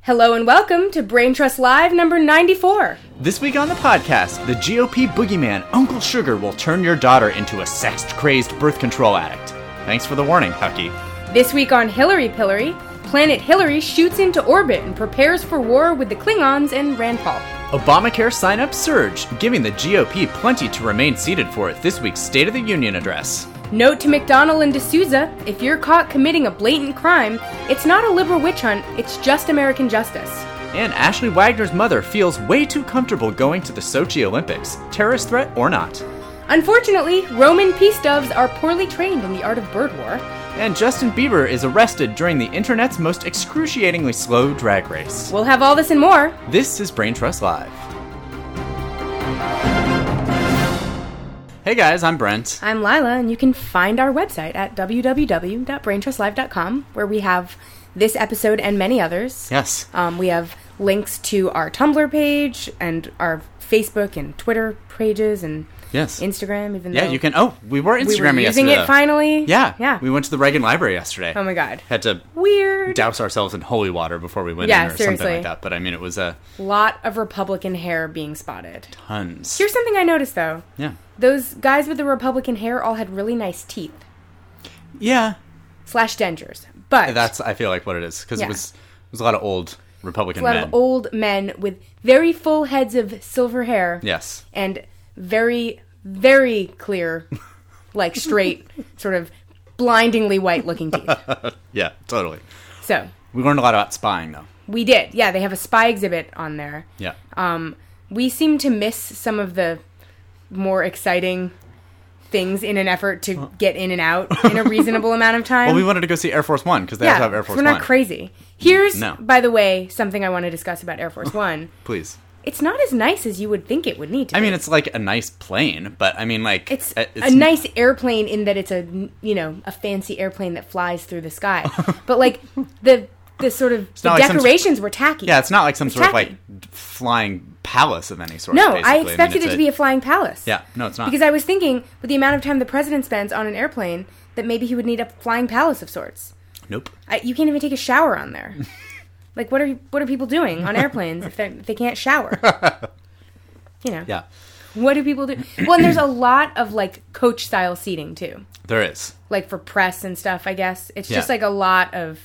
Hello and welcome to Brain Trust Live number 94. This week on the podcast, the GOP boogeyman Uncle Sugar will turn your daughter into a sex-crazed birth control addict. Thanks for the warning, Hucky. This week on Hillary Pillory, Planet Hillary shoots into orbit and prepares for war with the Klingons and Rand Paul. Obamacare sign-ups surge, giving the GOP plenty to remain seated for at this week's State of the Union address. Note to McDonnell and D'Souza, if you're caught committing a blatant crime, it's not a liberal witch hunt, it's just American justice. And Ashley Wagner's mother feels way too comfortable going to the Sochi Olympics, terrorist threat or not. Unfortunately, Roman peace doves are poorly trained in the art of bird war. And Justin Bieber is arrested during the internet's most excruciatingly slow drag race. We'll have all this and more. This is Brain Trust Live. Hey guys, I'm Brent. I'm Lila, and you can find our website at www.braintrustlive.com, where we have this episode and many others. Yes. We have links to our Tumblr page and our Facebook and Twitter pages and yes. Instagram, even though... Yeah, you can... Oh, we were Instagramming using yesterday. it finally. Yeah. We went to the Reagan Library yesterday. Oh my god. Had to... Weird. Douse ourselves in holy water before we went in or seriously. something like that. But I mean, it was a... lot of Republican hair being spotted. Tons. Here's something I noticed, though. Yeah. Those guys with the Republican hair all had really nice teeth. Yeah. / dentures. But... that's, I feel like, what it is. Because it was a lot of old Republican men. A lot men. of old men with very full heads of silver hair. Yes. And very, very clear, like straight, sort of blindingly white-looking teeth. Yeah, totally. So... we learned a lot about spying, though. We did. Yeah, they have a spy exhibit on there. Yeah. We seem to miss some of the more exciting things in an effort to get in and out in a reasonable amount of time. Well, we wanted to go see Air Force One, because they also have Air Force One. We're not crazy. Here's, by the way, something I want to discuss about Air Force One. Please. It's not as nice as you would think it would need to be. I mean, it's like a nice plane, but I mean, like... It's a nice airplane in that it's a fancy airplane that flies through the sky. But, like, the sort of the decorations were tacky. Yeah, it's not like some sort of, like, flying palace of any sort. No, basically. I expected it to be a flying palace. Yeah, no, it's not. Because I was thinking, with the amount of time the president spends on an airplane, that maybe he would need a flying palace of sorts. Nope. You can't even take a shower on there. Like, what are people doing on airplanes if they can't shower? You know. Yeah. What do people do? Well, and there's a lot of, like, coach-style seating, too. There is. Like, for press and stuff, I guess. It's just, like, a lot of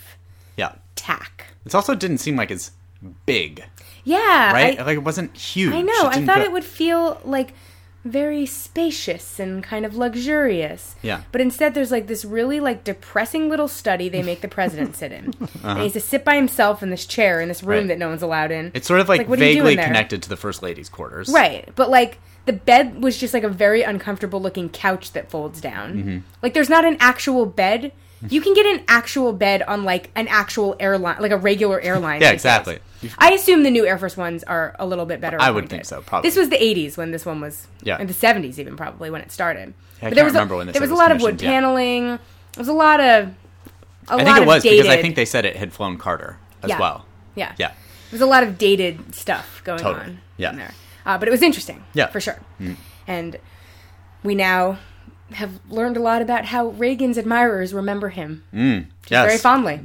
tack. It also didn't seem like it's big. Yeah. Right? Like, it wasn't huge. I know. I thought it would feel, like, very spacious and kind of luxurious. Yeah. But instead, there's, like, this really, like, depressing little study they make the president sit in. And he has to sit by himself in this chair in this room that no one's allowed in. It's sort of, like vaguely connected to the First Lady's quarters. Right. But, like, the bed was just, like, a very uncomfortable-looking couch that folds down. Mm-hmm. Like, there's not an actual bed. You can get an actual bed on, like, an actual airline, like a regular airline. Yeah, exactly. I assume the new Air Force Ones are a little bit better. I would think so, probably. This was the 80s when this one was, in the 70s even, probably, when it started. Yeah, I can't remember when this was a lot of wood paneling. There was a lot of I think it was, because I think they said it had flown Carter as well. Yeah. Yeah. There was a lot of dated stuff going on in there. But it was interesting, for sure. Mm. And we now have learned a lot about how Reagan's admirers remember him. Yes. Very fondly.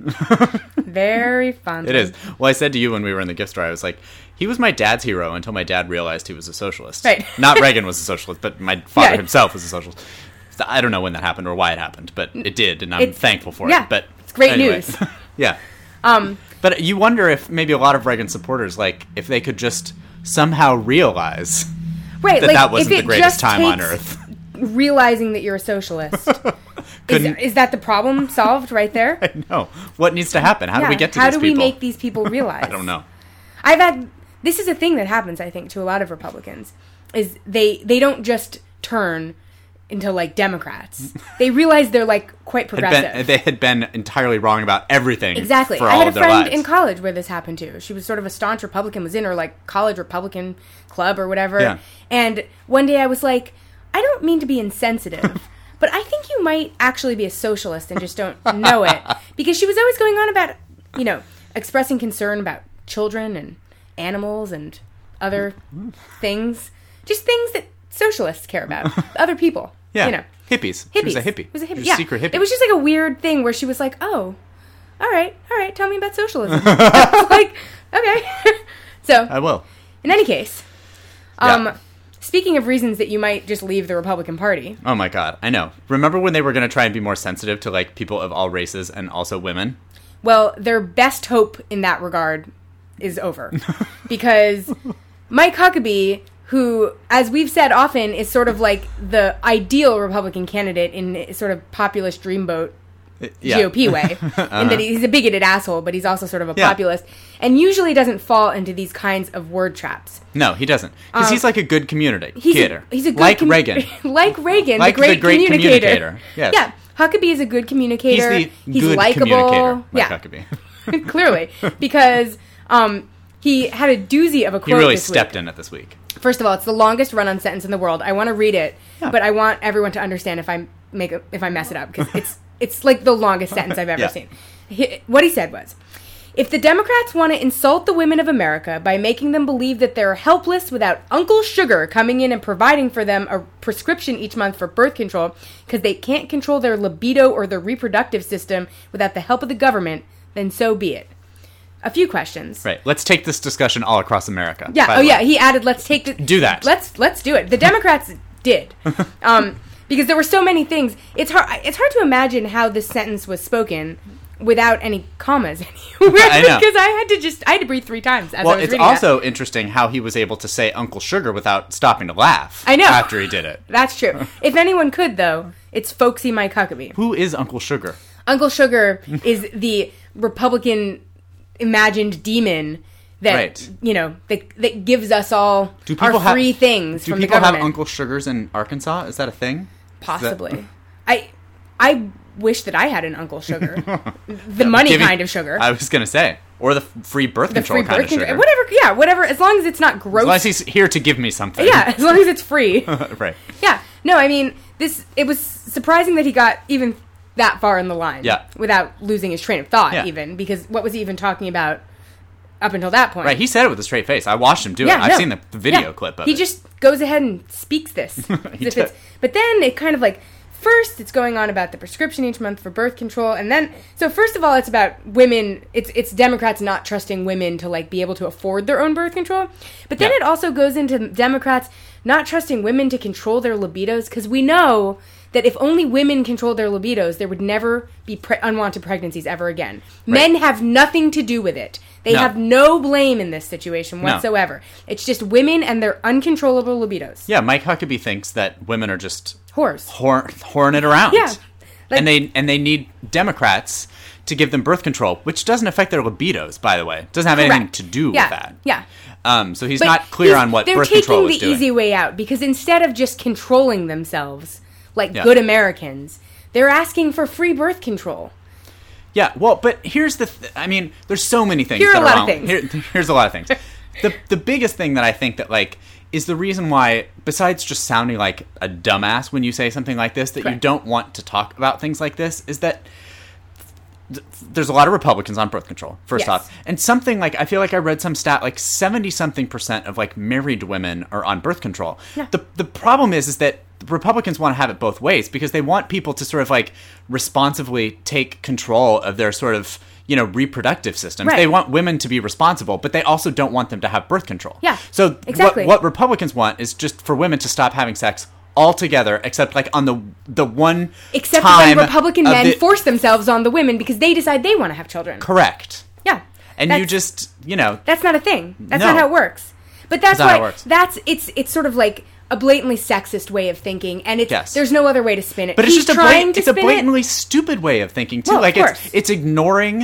Very fondly. It is. Well, I said to you when we were in the gift store, I was like, he was my dad's hero until my dad realized he was a socialist. Right. Not Reagan was a socialist, but my father himself was a socialist. I don't know when that happened or why it happened, but it did, and I'm thankful for it. But it's great news. Yeah. But you wonder if maybe a lot of Reagan supporters, like, if they could just somehow realize that wasn't the greatest time on Earth. Realizing that you're a socialist. Is that the problem solved right there? I know. What needs to happen? How do we get to these people? How do we make these people realize? I don't know. This is a thing that happens, I think, to a lot of Republicans, is they don't just turn into, like, Democrats. They realize they're, like, quite progressive. They had been entirely wrong about everything. Exactly. For I all had of a their friend lives. in college where this happened to. She was sort of a staunch Republican, was in her, like, college Republican club or whatever. Yeah. And one day I was like, I don't mean to be insensitive, but I think you might actually be a socialist and just don't know it. Because she was always going on about, expressing concern about children and animals and other things. Just things that socialists care about. Other people. Yeah. Hippies. She was a hippie. It was a hippie. She was a secret hippie. It was just like a weird thing where she was like, oh, all right, tell me about socialism. I was like, Okay. So I will. In any case, speaking of reasons that you might just leave the Republican Party. Oh my God, I know. Remember when they were going to try and be more sensitive to like people of all races and also women? Well, their best hope in that regard is over. Because Mike Huckabee, who, as we've said often, is sort of like the ideal Republican candidate in sort of populist dreamboat GOP way, in that he's a bigoted asshole, but he's also sort of a populist, and usually doesn't fall into these kinds of word traps. No, he doesn't, because he's like a good communicator. He's a good like Reagan, like Reagan, like the great communicator. Yes. Yeah, Huckabee is a good communicator. He's likable. Huckabee. Clearly, because he had a doozy of a quote. He really stepped in it this week. First of all, it's the longest run-on sentence in the world. I want to read it, but I want everyone to understand if I mess it up, because it's like the longest sentence I've ever seen. What he said was, if the Democrats want to insult the women of America by making them believe that they're helpless without Uncle Sugar coming in and providing for them a prescription each month for birth control because they can't control their libido or their reproductive system without the help of the government, then so be it. A few questions. Right. Let's take this discussion all across America. Yeah. Oh, yeah. He added, let's take it. Do that. Let's do it. The Democrats did. Because there were so many things. It's hard to imagine how this sentence was spoken without any commas anywhere. I know. Because I had to breathe 3 times as I was reading it's also interesting how he was able to say Uncle Sugar without stopping to laugh. I know. After he did it. That's true. If anyone could, though, it's folksy Mike Huckabee. Who is Uncle Sugar? Uncle Sugar is the Republican imagined demon that, that gives us all our free things from the government. Do people have Uncle Sugars in Arkansas? Is that a thing? Possibly. I wish that I had an Uncle Sugar. The money kind of sugar. I was going to say. Or the free birth control kind of sugar. Whatever. As long as it's not gross. As long as he's here to give me something. Yeah, as long as it's free. Right. Yeah. No, I mean, it was surprising that he got even that far in the line. Yeah. Without losing his train of thought, even. Because what was he even talking about up until that point? Right, he said it with a straight face. I watched him do it. I've seen the video clip of it. He just goes ahead and speaks this. But then it kind of like, first it's going on about the prescription each month for birth control, and then, so first of all, it's about women, it's Democrats not trusting women to like be able to afford their own birth control, but then it also goes into Democrats not trusting women to control their libidos, because we know that if only women controlled their libidos, there would never be unwanted pregnancies ever again. Right. Men have nothing to do with it. They have no blame in this situation whatsoever. No. It's just women and their uncontrollable libidos. Yeah, Mike Huckabee thinks that women are just whores, whoring it around. Yeah, and they need Democrats to give them birth control, which doesn't affect their libidos, by the way. It doesn't have anything to do with that. Yeah. So he's not clear on what birth control is doing. They're taking the easy way out, because instead of just controlling themselves like good Americans, they're asking for free birth control. Yeah, well, but here's the I mean, there's so many things that are wrong. Here's a lot of things. The biggest thing that I think that, like, is the reason why, besides just sounding like a dumbass when you say something like this, that you don't want to talk about things like this, is that there's a lot of Republicans on birth control, first off. And something like, I feel like I read some stat, like 70-something% of, like, married women are on birth control. Yeah. The problem is that Republicans want to have it both ways, because they want people to sort of, like, responsibly take control of their sort of, reproductive systems. Right. They want women to be responsible, but they also don't want them to have birth control. Yeah, so exactly. What Republicans want is just for women to stop having sex altogether, except like on the one except time when Republican men force themselves on the women because they decide they want to have children. Correct. Yeah. And you just, That's not a thing. That's not how it works. But that's why it's sort of like a blatantly sexist way of thinking, and there's no other way to spin it. But it's just a blatantly stupid way of thinking too. Well, like it's ignoring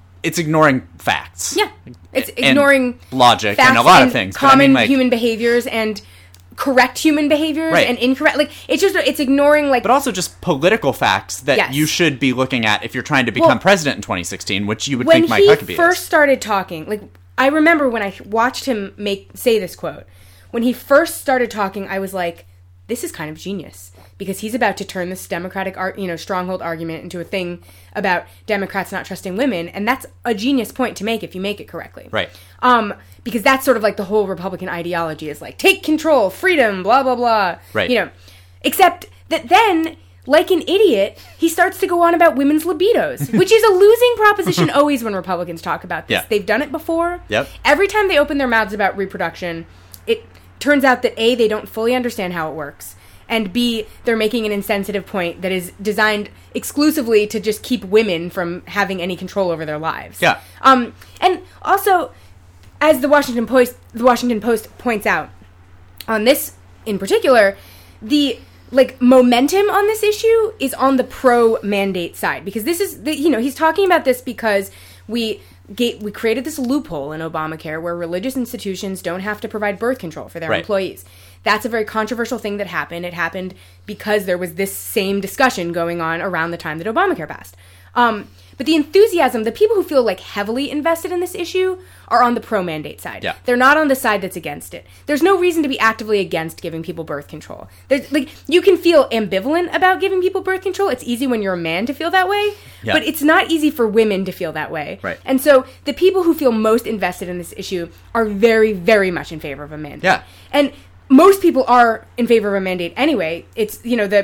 facts. Yeah. It's ignoring logic and a lot of things. Common human behaviors and correct human behaviors and incorrect. Like it's ignoring like. But also just political facts that you should be looking at if you're trying to become president in 2016, which you would think Mike Huckabee is. When he first started talking, like I remember when I watched him say this quote. When he first started talking, I was like, this is kind of genius, because he's about to turn this Democratic stronghold argument into a thing about Democrats not trusting women, and that's a genius point to make if you make it correctly. Right. Because that's sort of like the whole Republican ideology is like, take control, freedom, blah, blah, blah. Right. Except that then, like an idiot, he starts to go on about women's libidos, which is a losing proposition always when Republicans talk about this. Yeah. They've done it before. Yep. Every time they open their mouths about reproduction, it turns out that A, they don't fully understand how it works, and B, they're making an insensitive point that is designed exclusively to just keep women from having any control over their lives. Yeah. And also, as the Washington Post points out, on this in particular, the momentum on this issue is on the pro-mandate side, because this is he's talking about this because we created this loophole in Obamacare where religious institutions don't have to provide birth control for their employees. That's a very controversial thing that happened. It happened because there was this same discussion going on around the time that Obamacare passed. But the enthusiasm, the people who feel heavily invested in this issue are on the pro-mandate side. Yeah. They're not on the side that's against it. There's no reason to be actively against giving people birth control. You can feel ambivalent about giving people birth control. It's easy when you're a man to feel that way, but it's not easy for women to feel that way. Right. And so the people who feel most invested in this issue are very, very much in favor of a mandate. Yeah. And most people are in favor of a mandate anyway. It's,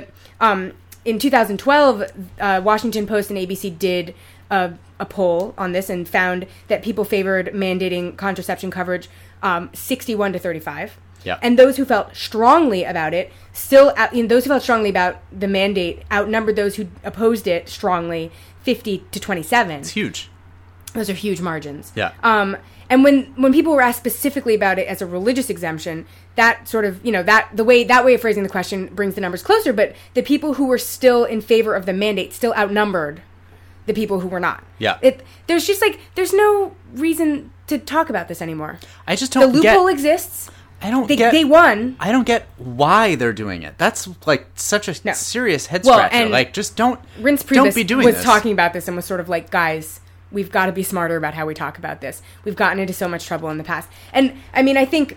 in 2012, Washington Post and ABC did a poll on this and found that people favored mandating contraception coverage 61 to 35. Yeah. And those who felt strongly about it those who felt strongly about the mandate outnumbered those who opposed it strongly 50 to 27. It's huge. Those are huge margins. Yeah. And when people were asked specifically about it as a religious exemption, that sort of, that way of phrasing the question brings the numbers closer, but the people who were still in favor of the mandate still outnumbered the people who were not. Yeah. There's just there's no reason to talk about this anymore. I just don't get... The loophole exists. They won. I don't get why they're doing it. That's such a serious head scratcher. Just don't. Reince Priebus don't be doing was this. talking about this and was sort of guys, we've got to be smarter about how we talk about this. We've gotten into so much trouble in the past. And I mean, I think,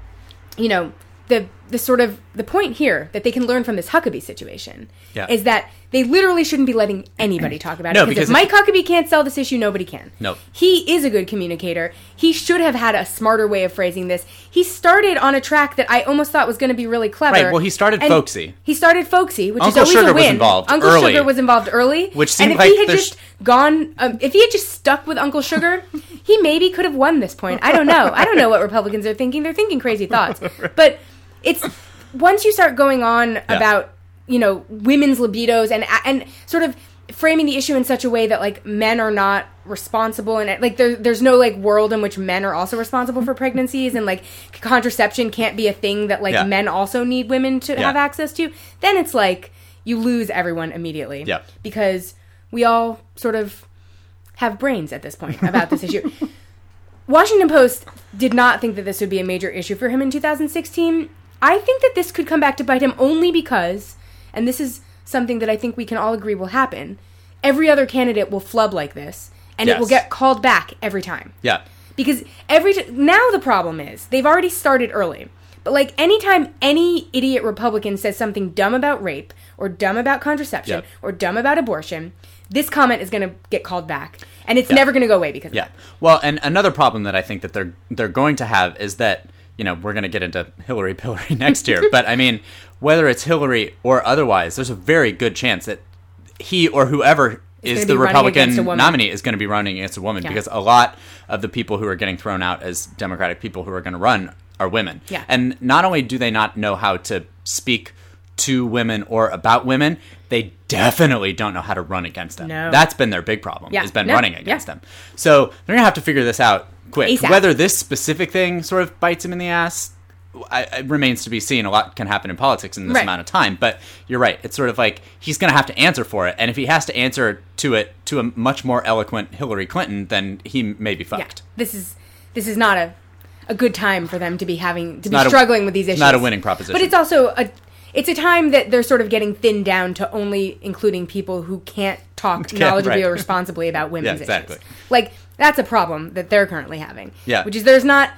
the point here that they can learn from this Huckabee situation is that they literally shouldn't be letting anybody talk about it. Because if Mike Huckabee can't sell this issue, nobody can. No. He is a good communicator. He should have had a smarter way of phrasing this. He started on a track that I almost thought was going to be really clever. Right, well, he started folksy. Which Uncle is always Sugar a win. was involved Uncle early. Sugar was involved early. Which seemed and if he had just gone, if he had just stuck with Uncle Sugar, he maybe could have won this point. I don't know. I don't know what Republicans are thinking. They're thinking crazy thoughts. But it's, once you start going on about, women's libidos and sort of framing the issue in such a way that men are not responsible and there's no world in which men are also responsible for pregnancies and contraception can't be a thing that men also need women to have access to, then it's you lose everyone immediately. Yeah. Because we all sort of have brains at this point about this issue. Washington Post did not think that this would be a major issue for him in 2016. I think that this could come back to bite him only because, and this is something that I think we can all agree will happen, every other candidate will flub like this, and it will get called back every time. Yeah. Because now the problem is, they've already started early, but anytime any idiot Republican says something dumb about rape, or dumb about contraception, or dumb about abortion, this comment is going to get called back, and it's never going to go away because of that. Well, and another problem that I think that they're going to have is that, we're going to get into Hillary Pillory next year, but I mean, whether it's Hillary or otherwise, there's a very good chance that he or whoever is the Republican nominee is going to be running against a woman, because a lot of the people who are getting thrown out as Democratic people who are going to run are women. Yeah. And not only do they not know how to speak to women or about women, they definitely don't know how to run against them. No. That's been their big problem, has been running against them. So they're going to have to figure this out quick. ASAP. Whether this specific thing sort of bites him in the ass, it remains to be seen. A lot can happen in politics in this amount of time. But you're right. It's sort of he's going to have to answer for it. And if he has to answer to it to a much more eloquent Hillary Clinton, then he may be fucked. Yeah. This is not a good time for them to be struggling with these issues. Not a winning proposition. But it's also it's a time that they're sort of getting thinned down to only including people who can't talk knowledgeably or responsibly about women's issues. That's a problem that they're currently having. Yeah. Which is there's not,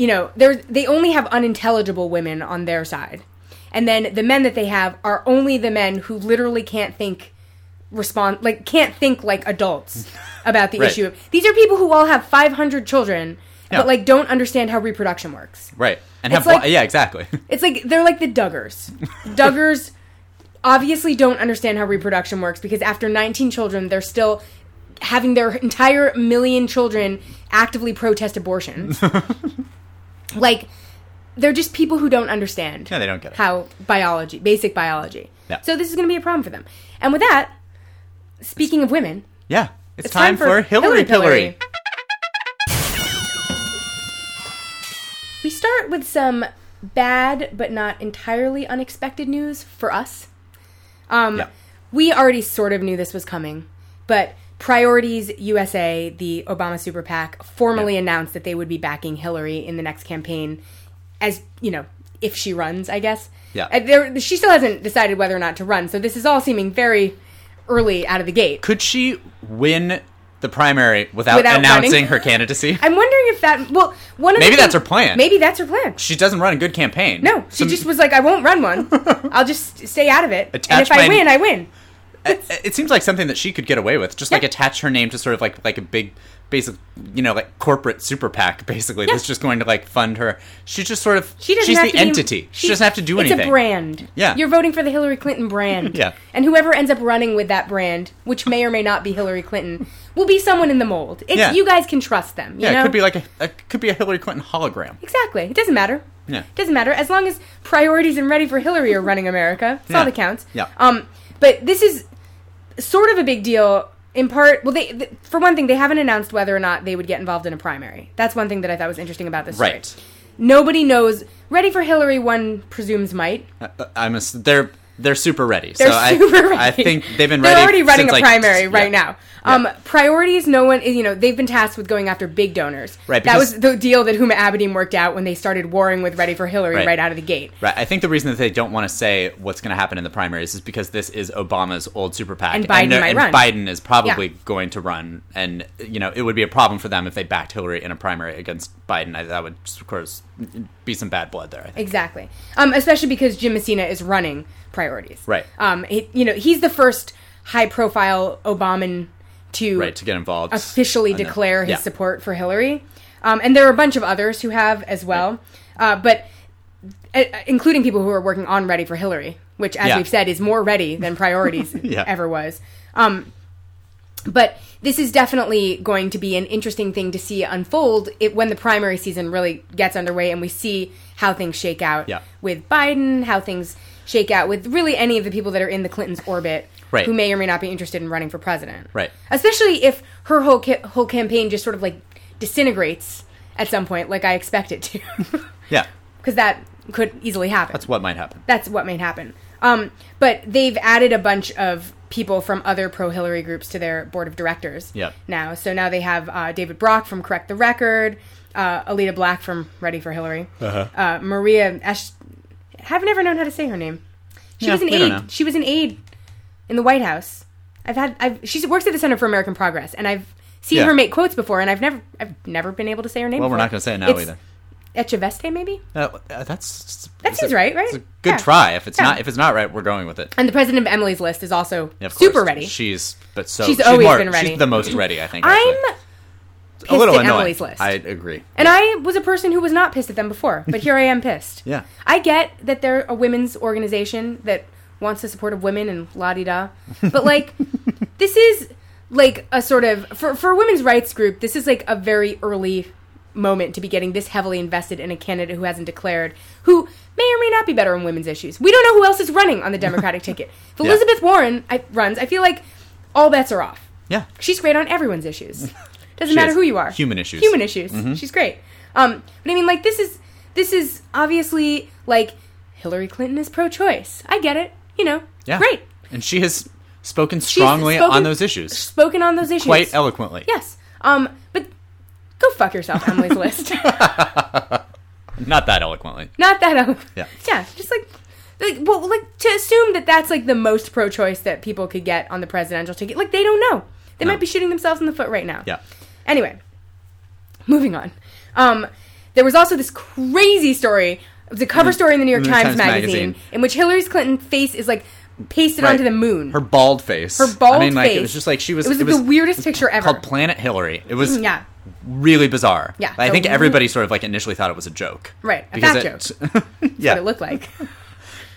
they only have unintelligible women on their side. And then the men that they have are only the men who literally can't think like adults about the issue. These are people who all have 500 children, but don't understand how reproduction works. Right. And it's exactly. It's they're like the Duggars. Duggars obviously don't understand how reproduction works, because after 19 children, they're still having their entire million children actively protest abortion. Like, they're just people who don't understand. Yeah, they don't get it. How basic biology. Yeah. So this is going to be a problem for them. And with that, speaking of women... Yeah, it's time for Hillary Pillary. We start with some bad but not entirely unexpected news for us. We already sort of knew this was coming, but Priorities USA, the Obama super PAC, formally announced that they would be backing Hillary in the next campaign, as, you know, if she runs, I guess. Yeah. She still hasn't decided whether or not to run, so this is all seeming very early out of the gate. Could she win the primary without announcing running her candidacy? I'm wondering if that... Well, maybe that's her plan. Maybe that's her plan. She doesn't run a good campaign. No, she just was like, I won't run one. I'll just stay out of it. And if I win, I win. It seems like something that she could get away with. Just like attach her name to sort of like a big, basic, you know, like corporate super PAC, basically, that's just going to like fund her. She's just sort of, she's the entity. She doesn't have to do anything. It's a brand. Yeah. You're voting for the Hillary Clinton brand. Yeah. And whoever ends up running with that brand, which may or may not be Hillary Clinton, will be someone in the mold. You guys can trust them. You know? It could be like could be a Hillary Clinton hologram. Exactly. It doesn't matter. Yeah. It doesn't matter. As long as Priorities and Ready for Hillary are running America, that's all that counts. Yeah. But this is sort of a big deal, in part... Well, they for one thing, they haven't announced whether or not they would get involved in a primary. That's one thing that I thought was interesting about this story. Right. Nobody knows. Ready for Hillary, one presumes might. They're super ready. They're super ready. I think they've been ready. They're already running since a primary right now. Yeah. Priorities, no one, they've been tasked with going after big donors. Right. That was the deal that Huma Abedin worked out when they started warring with Ready for Hillary right out of the gate. Right. I think the reason that they don't want to say what's going to happen in the primaries is because this is Obama's old super PAC. And Biden might run. Biden is probably going to run. And, it would be a problem for them if they backed Hillary in a primary against Biden. That would, of course, be some bad blood there, I think. Exactly. Especially because Jim Messina is running Priorities. Right. He's the first high-profile Obaman to get involved, officially declare his support for Hillary. And there are a bunch of others who have as well, but including people who are working on Ready for Hillary, which, as we've said, is more ready than Priorities ever was. But this is definitely going to be an interesting thing to see unfold when the primary season really gets underway and we see how things shake out with Biden, how things shake out with really any of the people that are in the Clintons' orbit who may or may not be interested in running for president. Right. Especially if her whole campaign just sort of like disintegrates at some point, like I expect it to. Yeah. Because that could easily happen. That's what might happen. But they've added a bunch of people from other pro-Hillary groups to their board of directors now. So now they have David Brock from Correct the Record, Alita Black from Ready for Hillary, Maria I've never known how to say her name. She was an aide. She was an aide in the White House. She works at the Center for American Progress, and I've seen her make quotes before, and I've never been able to say her name. Well, before. we're not going to say it now either. Echeveste, maybe. That seems right. It's a good try. If it's not right, we're going with it. And the president of Emily's List is also super ready. She's always been ready. She's the most ready, I think. I'm pissed a little at annoying. Emily's List. I agree. And I was a person who was not pissed at them before, but here I am pissed. Yeah. I get that they're a women's organization that wants the support of women and la-di-da, but like, this is like a sort of, for a women's rights group, this is like a very early moment to be getting this heavily invested in a candidate who hasn't declared, who may or may not be better on women's issues. We don't know who else is running on the Democratic ticket. If Elizabeth Warren runs, I feel like all bets are off. Yeah. She's great on everyone's issues. Doesn't matter who you are. Human issues. Mm-hmm. She's great. But I mean, like, this is obviously, like, Hillary Clinton is pro-choice. I get it. Great. And she has spoken strongly on those issues. Quite eloquently. Yes. But go fuck yourself, Emily's List. Not that eloquently. Yeah. Yeah, just like to assume that that's like the most pro-choice that people could get on the presidential ticket. Like, they don't know. They might be shooting themselves in the foot right now. Yeah. Anyway, moving on. There was also this crazy story. It was a cover story in the New York Times Magazine in which Hillary Clinton's face is like pasted onto the moon. Her bald face. Face. It was just like she was. It was the weirdest picture ever. Called Planet Hillary. It was really bizarre. Yeah. I think everybody sort of like initially thought it was a joke. Right. A fat joke. That's what it looked like. But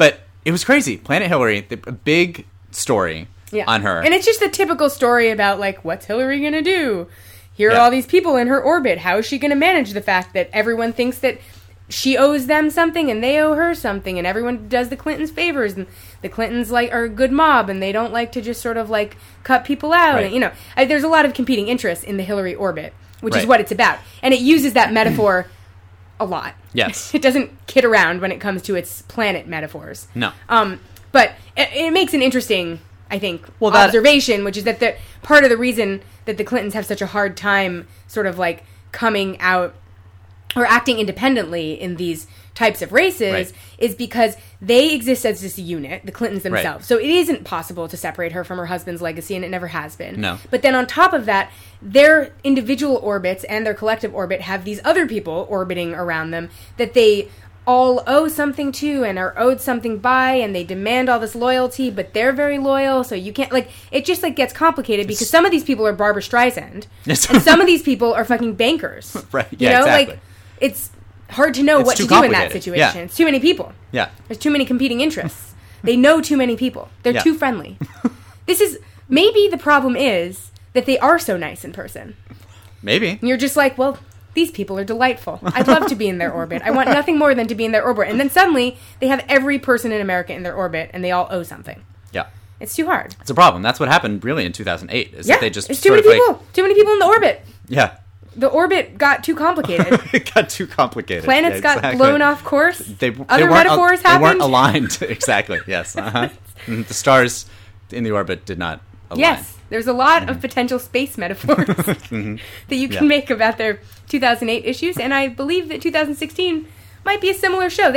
It was crazy. Planet Hillary, a big story on her. And it's just the typical story about, like, what's Hillary going to do? Here are Yeah. all these people in her orbit. How is she going to manage the fact that everyone thinks that she owes them something and they owe her something, and everyone does the Clintons favors, and the Clintons are a good mob, and they don't like to just sort of like cut people out. Right. And, there's a lot of competing interests in the Hillary orbit, which is Right. what it's about, and it uses that metaphor a lot. Yes. It doesn't kid around when it comes to its planet metaphors. No. But it makes an interesting, I think, Well, that- observation, which is that the part of the reason that the Clintons have such a hard time sort of like coming out or acting independently in these types of races Right. is because they exist as this unit, the Clintons Right. themselves. So it isn't possible to separate her from her husband's legacy, and it never has been. No. But then on top of that, their individual orbits and their collective orbit have these other people orbiting around them that they all owe something to and are owed something by, and they demand all this loyalty, but they're very loyal, so you can't, like, it just, like, gets complicated because some of these people are Barbara Streisand, Yes. and some of these people are fucking bankers. Right, You yeah, know, exactly. like, it's hard to know It's what too to do in that complicated. situation. Yeah. It's too many people. Yeah. There's too many competing interests. They know too many people. They're Yeah. too friendly. This is, maybe the problem is that they are so nice in person. Maybe. And you're just like, well, these people are delightful. I'd love to be in their orbit. I want nothing more than to be in their orbit. And then suddenly, they have every person in America in their orbit, and they all owe something. Yeah. It's too hard. It's a problem. That's what happened really in 2008. Is that they just there's too sort many of people. Too many people in the orbit. Yeah. The orbit got too complicated. It got too complicated. Planets Yeah, got exactly. blown off course. They Other weren't metaphors They happened. weren't aligned. Exactly. Yes. Uh-huh. The stars in the orbit did not align. Yes, there's a lot of potential space metaphors that you can Yeah. make about their 2008 issues, and I believe that 2016 might be a similar show.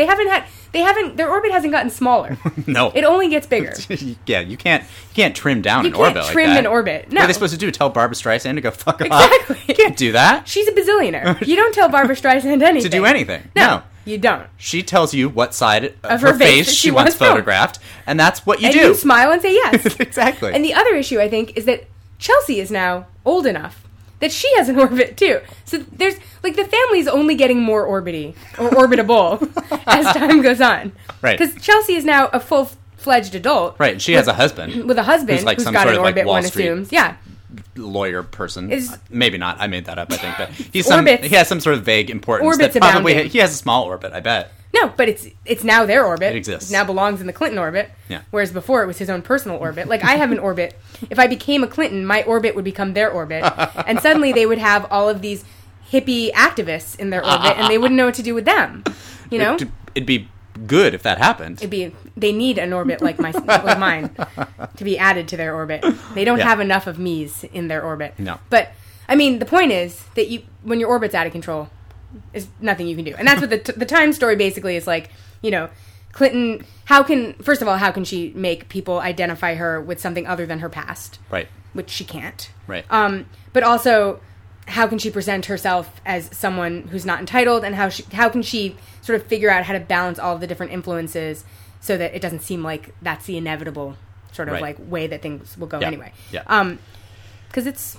Their orbit hasn't gotten smaller. No. It only gets bigger. Yeah, you can't trim down You an can't orbit like trim that. an orbit. No. What are they supposed to do? Tell Barbara Streisand to go fuck off? Exactly. You can't do that. She's a bazillionaire. You don't tell Barbara Streisand anything. To do anything. No, you don't. She tells you what side of her her face face she she wants wants filmed. photographed, and that's what you And do. you smile and say yes. Exactly. And the other issue, I think, is that Chelsea is now old enough that she has an orbit too. So there's like the family's only getting more orbity or orbitable as time goes on. Right. Because Chelsea is now a full-fledged adult. Right, and she has a husband. With a husband Who's like who's some got sort an of, like, orbit, Wall one Street assumes. Yeah. Lawyer person. Is- Maybe not. I made that up, I think. But he Orbits. has some sort of vague importance. Orbits that probably abounding. he has a small orbit, I bet. No, but it's now their orbit. It exists. It now belongs in the Clinton orbit. Yeah. Whereas before it was his own personal orbit. Like I have an orbit. If I became a Clinton, my orbit would become their orbit. And suddenly they would have all of these hippie activists in their orbit and they wouldn't know what to do with them. You know? It'd be good if that happened. They need an orbit like mine to be added to their orbit. They don't Yeah. have enough of me's in their orbit. No. But I mean, the point is that when your orbit's out of control, there's nothing you can do. And that's what the Times story basically is like, you know, Clinton, first of all, how can she make people identify her with something other than her past? Right. Which she can't. Right. But also, how can she present herself as someone who's not entitled, and how can she sort of figure out how to balance all of the different influences so that it doesn't seem like that's the inevitable sort of Right. like way that things will go Yeah. anyway. Yeah. Because it's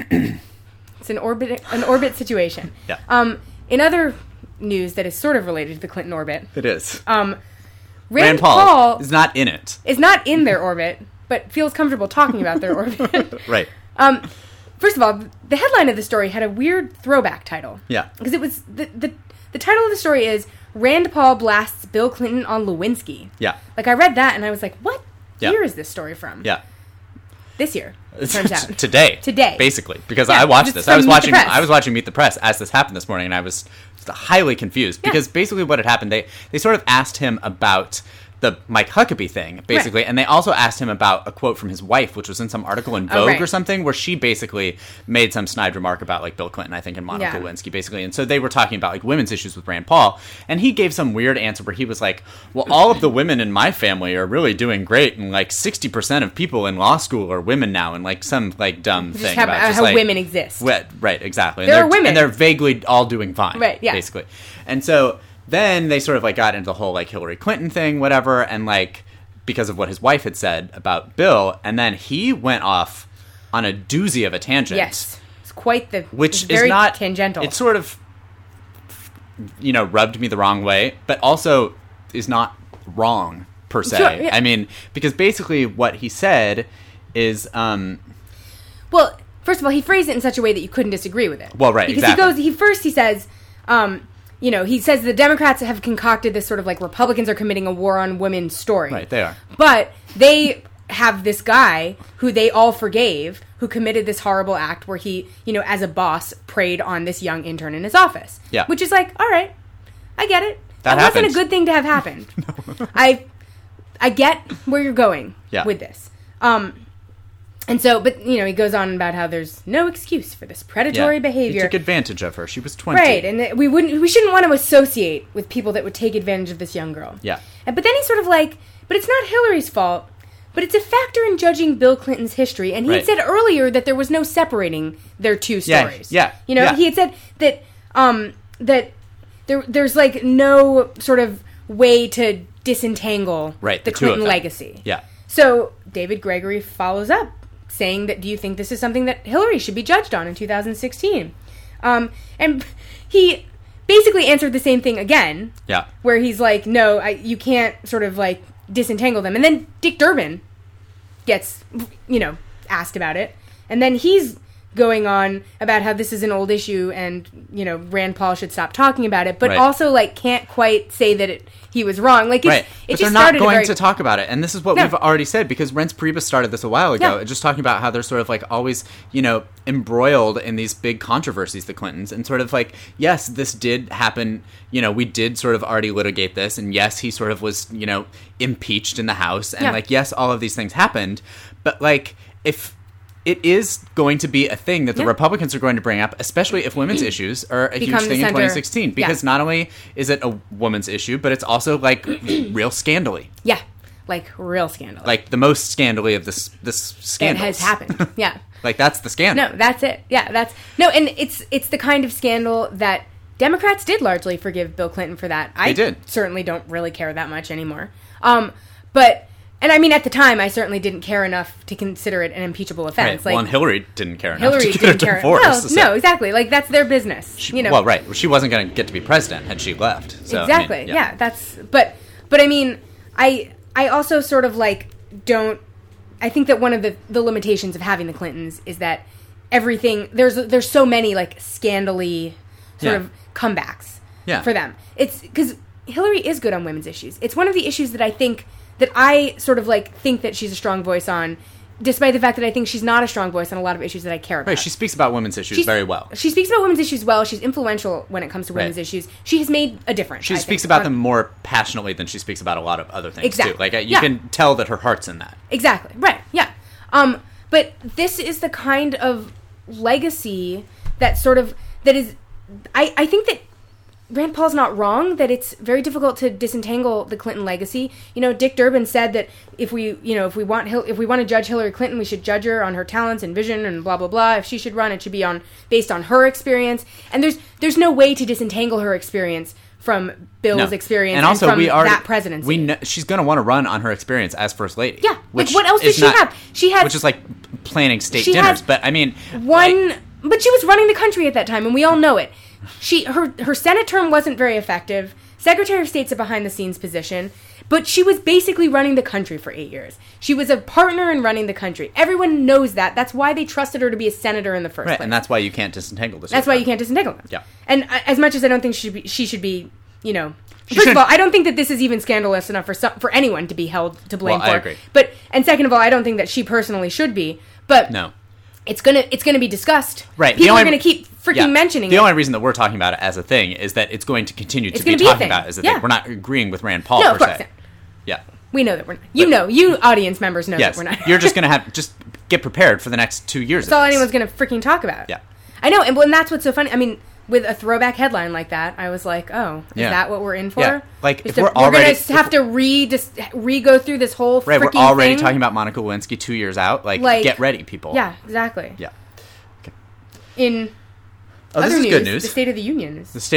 an orbit situation. Yeah. In other news that is sort of related to the Clinton orbit, It is. Rand Paul is not in it. is not in their orbit, but feels comfortable talking about their orbit. Right. First of all, the headline of the story had a weird throwback title. Yeah. Because it was the title of the story is Rand Paul blasts Bill Clinton on Lewinsky. Yeah. Like I read that and I was like, what Yeah. year is this story from? Yeah. This year, it turns out. Today, Today. basically, because Yeah, I watched it's this. from I was Meet the Press. watching Meet the Press as this happened this morning, and I was highly confused because basically what had happened, they sort of asked him about the Mike Huckabee thing, basically, and they also asked him about a quote from his wife, which was in some article in Vogue right. or something, where she basically made some snide remark about like Bill Clinton, I think, and Monica Yeah. Lewinsky, basically, and so they were talking about like women's issues with Rand Paul, and he gave some weird answer where he was like, "Well, all of the women in my family are really doing great, and like 60% of people in law school are women now," and like some like dumb Just thing how, about just how like women exist. Right, exactly. There and are women. and they're vaguely all doing fine, Right, yeah. basically. And so then they sort of like got into the whole like Hillary Clinton thing, whatever, and like because of what his wife had said about Bill, and then he went off on a doozy of a tangent. Yes. It's quite the... Which it's very is not tangential. It sort of, rubbed me the wrong way, but also is not wrong per se. Sure, yeah. I mean, because basically what he said is, well, first of all, he phrased it in such a way that you couldn't disagree with it. Well, right, because exactly. he says, he says the Democrats have concocted this sort of like Republicans are committing a war on women story. Right, they are. But they have this guy who they all forgave who committed this horrible act where he, as a boss, preyed on this young intern in his office. Yeah. Which is like, all right, I get it. That wasn't happens. a good thing to have happened. I get where you're going with this. And so, but, he goes on about how there's no excuse for this predatory behavior. He took advantage of her. She was 20. Right, and that we shouldn't want to associate with people that would take advantage of this young girl. Yeah. But then he's sort of like, but it's not Hillary's fault, but it's a factor in judging Bill Clinton's history. And he had said earlier that there was no separating their two stories. Yeah. He had said that that there's like no sort of way to disentangle the Clinton legacy. Yeah. So David Gregory follows up, saying that, do you think this is something that Hillary should be judged on in 2016? And he basically answered the same thing again. Yeah. Where he's like, no, you can't sort of like disentangle them. And then Dick Durbin gets, asked about it. And then he's going on about how this is an old issue and, Rand Paul should stop talking about it, but also like can't quite say that he was wrong. Like, it but just they're not started going to talk about it. And this is what No. we've already said, because Reince Priebus started this a while ago, just talking about how they're sort of like always, embroiled in these big controversies, the Clintons, and sort of like, yes, this did happen, we did sort of already litigate this, and yes, he sort of was, impeached in the House, and like, yes, all of these things happened, but like, if it is going to be a thing that the Republicans are going to bring up, especially if women's issues are a huge thing in 2016. Because not only is it a woman's issue, but it's also like real scandally. Yeah, like real scandal. Like the most scandally of this scandal that has happened. Yeah, like that's the scandal. No, that's it. Yeah, and it's the kind of scandal that Democrats did largely forgive Bill Clinton for that. I certainly don't really care that much anymore. And I mean, at the time, I certainly didn't care enough to consider it an impeachable offense. Right. Like, Well, and Hillary didn't care enough to get a divorce. No, exactly. Like, that's their business. Well, right. She wasn't going to get to be president had she left. So, exactly. I mean, yeah. That's. But I mean, I also sort of like don't. I think that one of the limitations of having the Clintons is that everything there's so many like scandally sort of comebacks for them. It's because Hillary is good on women's issues. It's one of the issues that I think. That I sort of like think that she's a strong voice on, despite the fact that I think she's not a strong voice on a lot of issues that I care about. Right, she speaks about women's issues very well. She speaks about women's issues well. She's influential when it comes to women's issues. She has made a difference. She speaks about them more passionately than she speaks about a lot of other things too. Like you can tell that her heart's in that. Exactly. Right. Yeah. But this is the kind of legacy that is. I think that. Rand Paul's not wrong that it's very difficult to disentangle the Clinton legacy. Dick Durbin said that if we want to judge Hillary Clinton, we should judge her on her talents and vision and blah blah blah. If she should run, it should be based on her experience. And there's no way to disentangle her experience from Bill's experience and also from that presidency. We know she's going to want to run on her experience as First Lady. Yeah. Like what else does she have? She had, which is like planning state dinners. But I mean, but she was running the country at that time, and we all know it. Her Senate term wasn't very effective. Secretary of State's a behind-the-scenes position, but she was basically running the country for 8 years. She was a partner in running the country. Everyone knows that. That's why they trusted her to be a senator in the first place. And that's why you can't disentangle this. That's why you can't disentangle them. Yeah. And as much as I don't think she should be, first of all, I don't think that this is even scandalous enough for anyone to be held to blame for. I agree. And second of all, I don't think that she personally should be. But no. It's gonna be discussed. Right. People are gonna keep freaking mentioning it. The only reason that we're talking about it as a thing is that it's going to continue to be talked about as a thing. We're not agreeing with Rand Paul per se. Yeah. We know that we're not. You audience members know that we're not. You're just gonna just get prepared for the next 2 years. That's all anyone's gonna freaking talk about. Yeah. I know, and that's what's so funny. I mean, with a throwback headline like that, I was like, "Oh, is that what we're in for?" Yeah. Like, if we're gonna have to re-go through this whole freaking we're already thing. talking about Monica Lewinsky 2 years out. Like, get ready, people. Yeah, exactly. Yeah. Okay. In this is good news. The State of the Union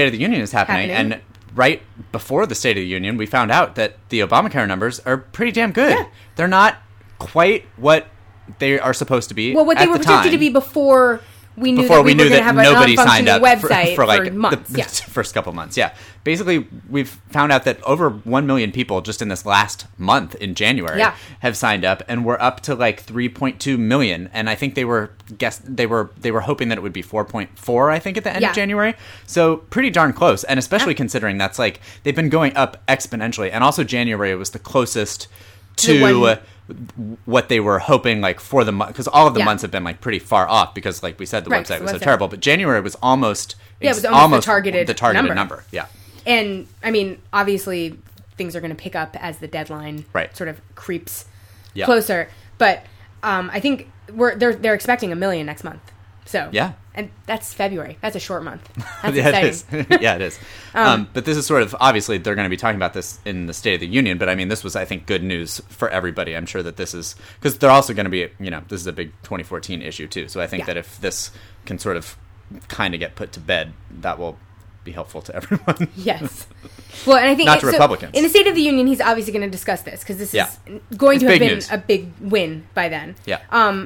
is happening, and right before the State of the Union, we found out that the Obamacare numbers are pretty damn good. Yeah. They're not quite what they are supposed to be. Well, what they were projected to be before we knew before that we knew were going to that have nobody a signed non-functioning up website for like months. the Yeah. first couple months. Yeah, basically, we've found out that over 1 million people just in this last month in January have signed up, and we're up to like 3.2 million. And I think they were hoping that it would be 4.4. I think at the end of January. So pretty darn close, and especially considering that's like they've been going up exponentially, and also January was the closest to what they were hoping, like, for the month, because all of the months have been like pretty far off, because like we said, the website was so terrible, but January was almost almost the targeted number. Yeah. And I mean, obviously things are going to pick up as the deadline sort of creeps closer, but I think they're expecting 1 million next month. So and that's February. That's a short month. That's exciting. It is. Yeah, it is. But this is sort of, obviously they're going to be talking about this in the State of the Union, but I mean, this was, I think, good news for everybody. I'm sure that this is, because they're also going to be, this is a big 2014 issue too. So I think that if this can sort of kind of get put to bed, that will be helpful to everyone. Yes. Well, and I think not to Republicans. In the State of the Union, he's obviously going to discuss this, because this is going to have been a big win by then. Yeah.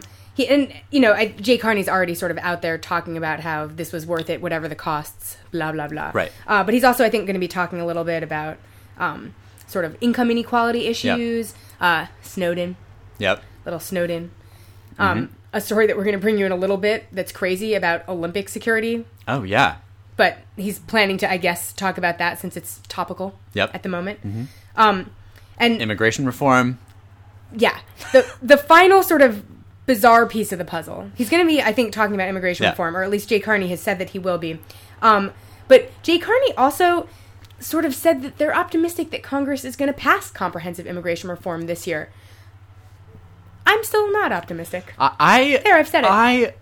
Jay Carney's already sort of out there talking about how this was worth it, whatever the costs, blah, blah, blah. Right. But he's also, I think, going to be talking a little bit about sort of income inequality issues, Snowden. Yep. Little Snowden. A story that we're going to bring you in a little bit that's crazy about Olympic security. Oh, yeah. But he's planning to, I guess, talk about that since it's topical at the moment. Mm-hmm. And immigration reform. Yeah. The final sort of bizarre piece of the puzzle. He's going to be, I think, talking about immigration reform, or at least Jay Carney has said that he will be. But Jay Carney also sort of said that they're optimistic that Congress is going to pass comprehensive immigration reform this year. I'm still not optimistic. I've said it.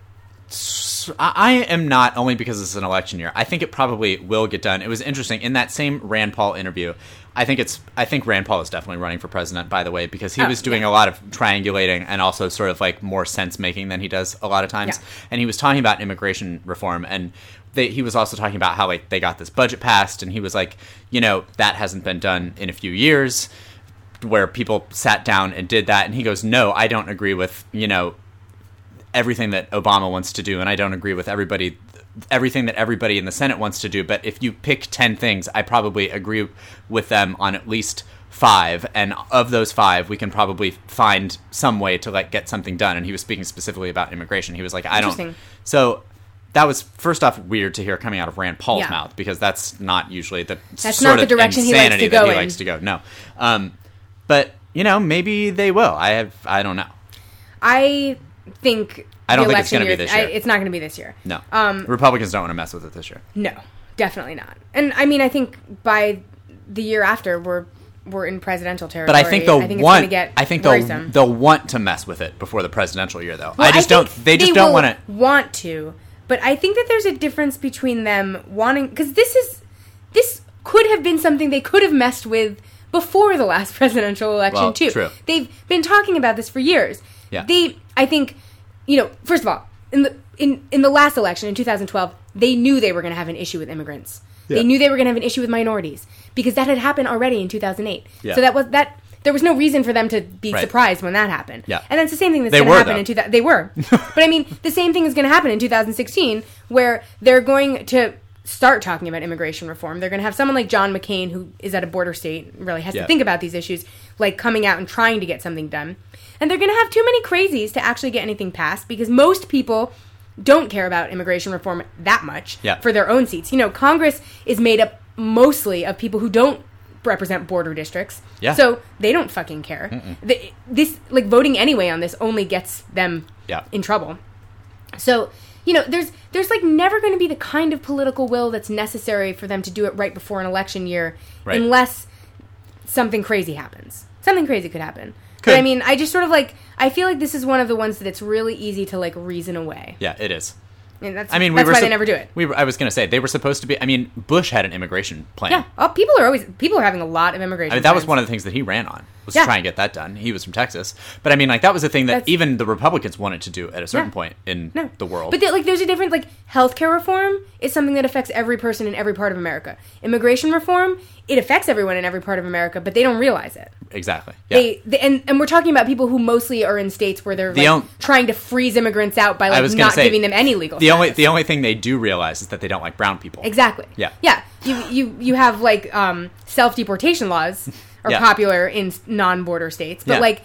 I am not, only because it's an election year. I think it probably will get done. It was interesting in that same Rand Paul interview. I think Rand Paul is definitely running for president, by the way, because he was doing a lot of triangulating and also sort of like more sense making than he does a lot of times. Yeah. And he was talking about immigration reform, and he was also talking about how like they got this budget passed, and he was like, that hasn't been done in a few years, where people sat down and did that. And he goes, no, I don't agree with, everything that Obama wants to do, and I don't agree with everything that everybody in the Senate wants to do, but if you pick 10 things, I probably agree with them on at least 5, and of those 5, we can probably find some way to like get something done. And he was speaking specifically about immigration. He was like, I don't. So that was, first off, weird to hear coming out of Rand Paul's mouth, because that's not usually that's sort of direction insanity he likes to go. No. But maybe they will. I don't know. I don't think it's going to be this year. It's not going to be this year. No. Republicans don't want to mess with it this year. No, definitely not. And I mean, I think by the year after, we're in presidential territory. But I think they'll want to mess with it before the presidential year, though. Well, They just don't want to. But I think that there's a difference between them wanting, because this could have been something they could have messed with before the last presidential election too. True. They've been talking about this for years. Yeah. I think, first of all, in the last election in 2012, they knew they were going to have an issue with immigrants. Yeah. They knew they were going to have an issue with minorities, because that had happened already in 2008. Yeah. So there was no reason for them to be surprised when that happened. Yeah. And that's the same thing that's going to happen in 2000. They were. But I mean, the same thing is going to happen in 2016, where they're going to start talking about immigration reform. They're going to have someone like John McCain, who is at a border state and really has to think about these issues, like coming out and trying to get something done. And they're going to have too many crazies to actually get anything passed, because most people don't care about immigration reform that much for their own seats. Congress is made up mostly of people who don't represent border districts. Yeah. So they don't fucking care. This voting anyway on this only gets them in trouble. So, there's like never going to be the kind of political will that's necessary for them to do it right before an election year, unless something crazy happens. Something crazy could happen. But I mean, I just sort of I feel like this is one of the ones that it's really easy to reason away. Yeah, it is. And that's why they never do it. I was going to say, they were supposed to be, Bush had an immigration plan. Yeah. Oh, people are having a lot of immigration plans. That was one of the things that he ran on. was to try and get that done. He was from Texas. But I mean, like, that was a thing that even the Republicans wanted to do at a certain point in the world. But there's a difference, like, healthcare reform is something that affects every person in every part of America. Immigration reform, it affects everyone in every part of America, but they don't realize it. Exactly. Yeah. And we're talking about people who mostly are in states where they're trying to freeze immigrants out by not giving them any legal status. The only thing they do realize is that they don't like brown people. Exactly. Yeah. Yeah. You have like self-deportation laws are popular in non-border states, but like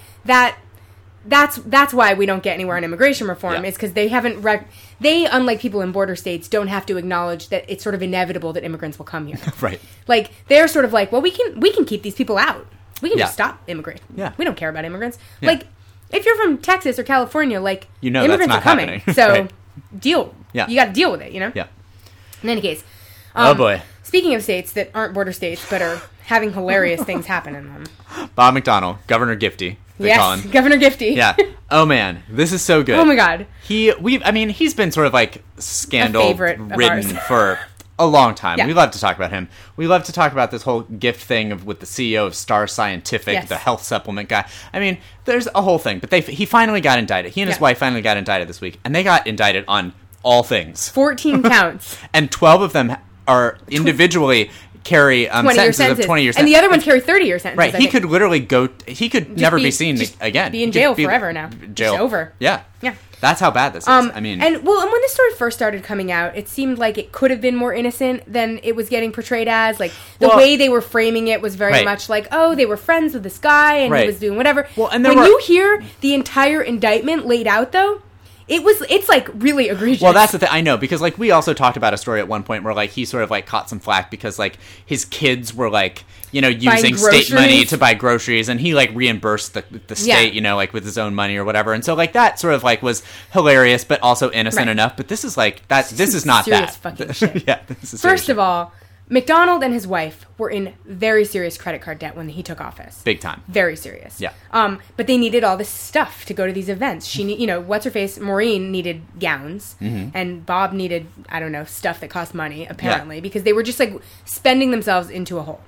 that's why we don't get anywhere on immigration reform is because they haven't they, unlike people in border states, don't have to acknowledge that it's sort of inevitable that immigrants will come here. Right. Like, they're sort of like, well, we can keep these people out. We can just stop immigration. Yeah. We don't care about immigrants. Yeah. Like, if you're from Texas or California, like, immigrants that's not are coming. happening. So, right. You got to deal with it, you know? Yeah. In any case. Oh, boy. Speaking of states that aren't border states, but are having hilarious things happen in them. Bob McDonnell, Governor Gifty. Yes, Governor Gifty. Yeah. Oh, man. This is so good. Oh, my God. He's been sort of, like, scandal-ridden for a long time. Yeah. We love to talk about him. We love to talk about this whole gift thing with the CEO of Star Scientific, the health supplement guy. I mean, there's a whole thing. But he finally got indicted. He and his wife finally got indicted this week. And they got indicted on all things. 14 counts. And 12 of them are individually carry sentences of 20-year sentences. And the other ones carry 30-year sentences. Right. He could literally he could never be seen again. Be in jail forever now. Jail. It's over. Yeah. Yeah. That's how bad this is. I mean... And when this story first started coming out, it seemed like it could have been more innocent than it was getting portrayed as. Like, the way they were framing it was very much like, oh, they were friends with this guy, and he was doing whatever. Well, and when you hear the entire indictment laid out, though... It's like really egregious. Well, that's the thing. I know, because like we also talked about a story at one point where like he sort of like caught some flack because like his kids were like, you know, using state money to buy groceries, and he like reimbursed the state, you know, like with his own money or whatever. And so like that sort of like was hilarious but also innocent enough. But this is like this is not serious that. Fucking shit. Yeah, this is First of all, McDonald and his wife were in very serious credit card debt when he took office. Big time. Very serious. Yeah. But they needed all this stuff to go to these events. What's her face? Maureen needed gowns, and Bob needed, I don't know, stuff that cost money apparently because they were just like spending themselves into a hole.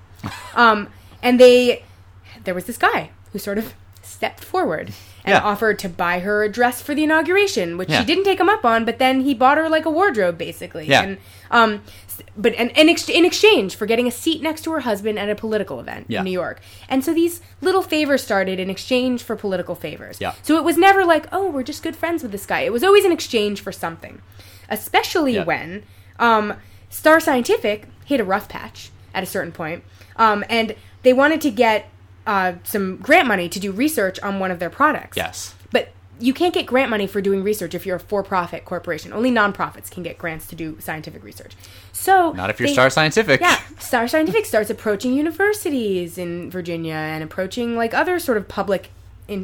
And there was this guy who sort of stepped forward and offered to buy her a dress for the inauguration, which she didn't take him up on, but then he bought her like a wardrobe basically. Yeah. And but in exchange for getting a seat next to her husband at a political event in New York. And so these little favors started in exchange for political favors. Yeah. So it was never like, oh, we're just good friends with this guy. It was always in exchange for something. Especially when Star Scientific hit a rough patch at a certain point. And they wanted to get some grant money to do research on one of their products. Yes. But you can't get grant money for doing research if you're a for-profit corporation. Only nonprofits can get grants to do scientific research. So not if you're Star Scientific. Yeah, Star Scientific starts approaching universities in Virginia and approaching like other sort of public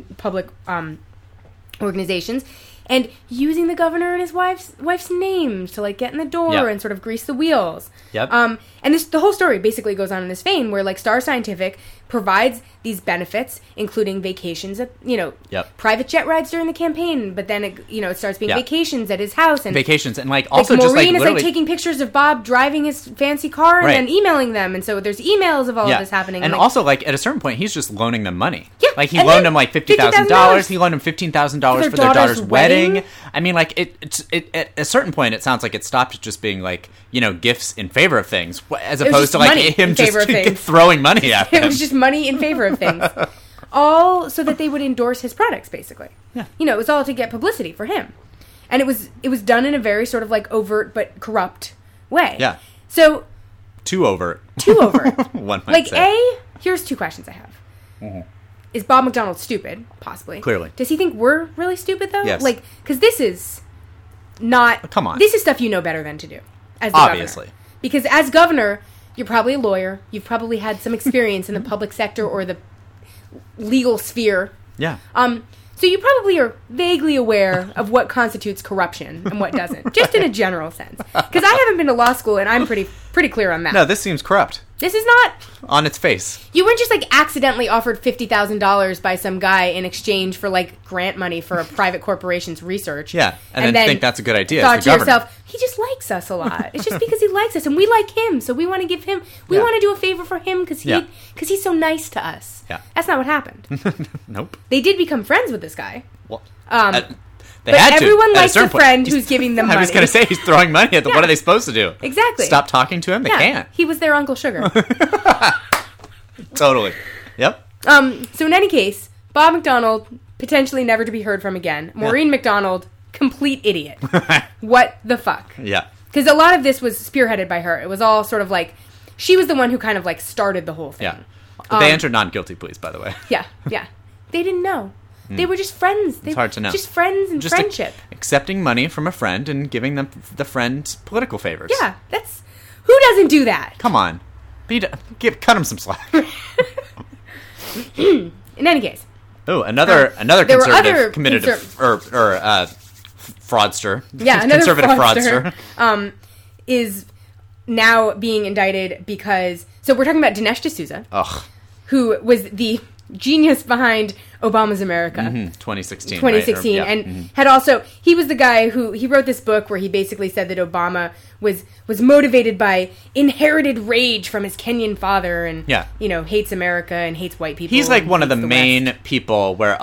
organizations, and using the governor and his wife's names to like get in the door and sort of grease the wheels. Yep. And the whole story basically goes on in this vein where like Star Scientific provides these benefits, including vacations at private jet rides during the campaign. But then it starts being vacations at his house and vacations and like also like, just Maureen like is like taking pictures of Bob driving his fancy car and then emailing them, and so there's emails of all of this happening. And like, also like at a certain point he's just loaning them money. Yeah, like he loaned them like $50,000. He loaned them $15,000 for their daughter's wedding. I mean, like it at a certain point it sounds like it stopped just being like gifts in favor of things, as opposed to like him just throwing money at them. It was just money in favor of things. All so that they would endorse his products, basically. Yeah. It was all to get publicity for him. And it was done in a very sort of like overt but corrupt way. Yeah. So too overt. One might say. Here's two questions I have. Mm-hmm. Is Bob McDonnell stupid? Possibly. Clearly. Does he think we're really stupid though? Yes. Like, because this is not. Come on. This is stuff you know better than to do as the obviously governor. Because as governor, you're probably a lawyer. You've probably had some experience in the public sector or the legal sphere. Yeah. So you probably are vaguely aware of what constitutes corruption and what doesn't, just in a general sense. Because I haven't been to law school, and I'm pretty clear on that. No, this seems corrupt. This is not... On its face. You weren't just, like, accidentally offered $50,000 by some guy in exchange for, like, grant money for a private corporation's research. Yeah, and then think that's a good idea. Thought to yourself, he just likes us a lot. It's just because he likes us, and we like him, so we want to give him... We want to do a favor for him because he's so nice to us. Yeah. That's not what happened. Nope. They did become friends with this guy. Well, but everyone likes a friend who's giving them money. I was going to say, he's throwing money at them. What are they supposed to do? Exactly. Stop talking to him? They can't. He was their Uncle Sugar. Totally. Yep. So in any case, Bob McDonald, potentially never to be heard from again. Maureen McDonald, complete idiot. What the fuck? Yeah. Because a lot of this was spearheaded by her. It was all sort of like... She was the one who kind of, like, started the whole thing. Yeah. They entered non-guilty pleas, by the way. Yeah. They didn't know. They were just friends. It's hard to know. Just friends and friendship. Accepting money from a friend and giving them the friend political favors. Yeah, that's... Who doesn't do that? Come on. Cut him some slack. In any case. Oh, another conservative committed fraudster. Yeah, another conservative fraudster. Is now being indicted because... So we're talking about Dinesh D'Souza. Ugh. Who was the genius behind Obama's America. 2016. Right? And had also... He was the guy who... He wrote this book where he basically said that Obama was motivated by inherited rage from his Kenyan father and, hates America and hates white people. He's like one of the main people crackpot,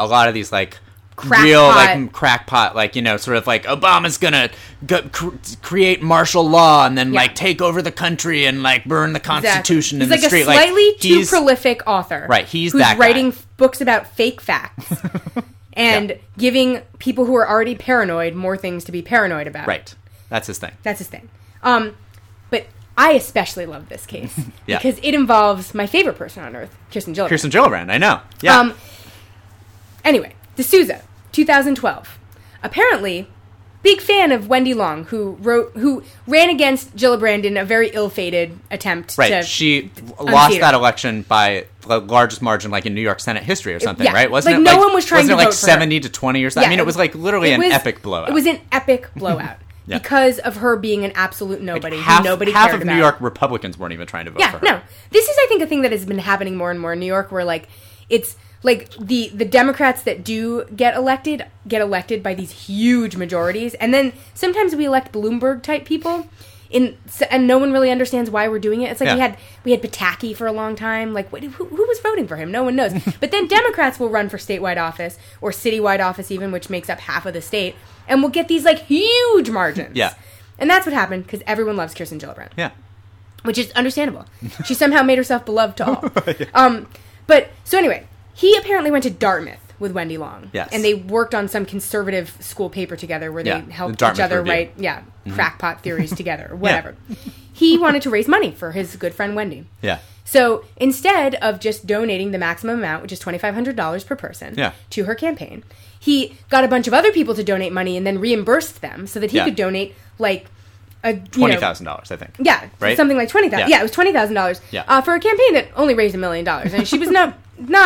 sort of like Obama's gonna create martial law and then like take over the country and like burn the Constitution in the street. He's like a slightly too prolific author, right? Who's writing books about fake facts and giving people who are already paranoid more things to be paranoid about. Right, that's his thing. But I especially love this case because it involves my favorite person on earth, Kirsten Gillibrand. Kirsten Gillibrand, I know. Yeah. Anyway. D'Souza, 2012. Apparently, big fan of Wendy Long, who ran against Gillibrand in a very ill-fated attempt to she lost that election by the largest margin, like in New York Senate history or something, right? Wasn't it no one was trying to vote for 70 to 20 or something? I mean, it was like literally an epic blowout. It was an epic blowout. Because of her being an absolute nobody who nobody cared about. Half of New York Republicans weren't even trying to vote for her. No. This is, I think, a thing that has been happening more and more in New York where, like, it's... Like, the Democrats that do get elected by these huge majorities. And then sometimes we elect Bloomberg-type people, and no one really understands why we're doing it. It's like we had Pataki for a long time. Like, who was voting for him? No one knows. But then Democrats will run for statewide office, or citywide office even, which makes up half of the state, and we'll get these, like, huge margins. Yeah. And that's what happened, because everyone loves Kirsten Gillibrand. Yeah. Which is understandable. She somehow made herself beloved to all. So anyway... He apparently went to Dartmouth with Wendy Long. Yes. And they worked on some conservative school paper together where they helped each other write crackpot theories together or whatever. He wanted to raise money for his good friend Wendy. Yeah. So instead of just donating the maximum amount, which is $2,500 per person, to her campaign, he got a bunch of other people to donate money and then reimbursed them so that he could donate like... $20,000, I think. Yeah, right? Something like $20,000. Yeah, it was $20,000 for a campaign that only raised $1 million. And she was not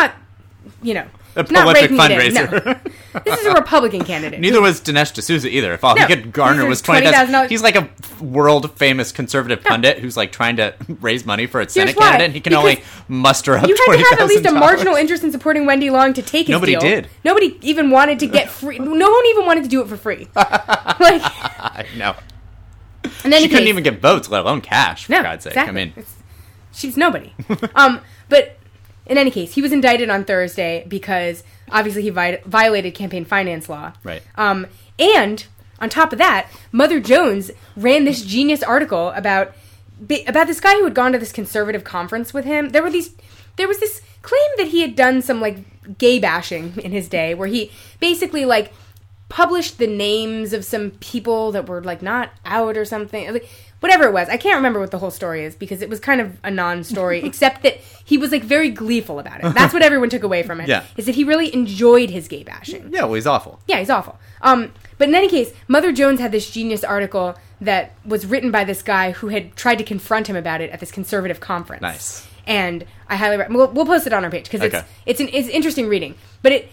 a prolific fundraiser. No. This is a Republican candidate. Neither was Dinesh D'Souza either. If all he could garner was $20,000. He's like a world-famous conservative pundit who's like trying to raise money for a Senate candidate, and he can only muster up $20,000. You had to have at least a marginal interest in supporting Wendy Long to take his deal. Nobody did. Nobody even wanted to get free. No one even wanted to do it for free. I know. And then she couldn't even get votes, let alone cash, for God's sake. Exactly. I mean, she's nobody. But in any case, he was indicted on Thursday because obviously he violated campaign finance law. Right. And on top of that, Mother Jones ran this genius article about this guy who had gone to this conservative conference with him. There was this claim that he had done some like gay bashing in his day, where he basically like published the names of some people that were like not out or something. Like, whatever it was. I can't remember what the whole story is because it was kind of a non-story, except that he was like very gleeful about it. That's what everyone took away from it. Yeah. Is that he really enjoyed his gay bashing. Yeah, well, he's awful. Yeah, he's awful. But in any case, Mother Jones had this genius article that was written by this guy who had tried to confront him about it at this conservative conference. Nice. And I highly recommend... We'll post it on our page because it's interesting reading. But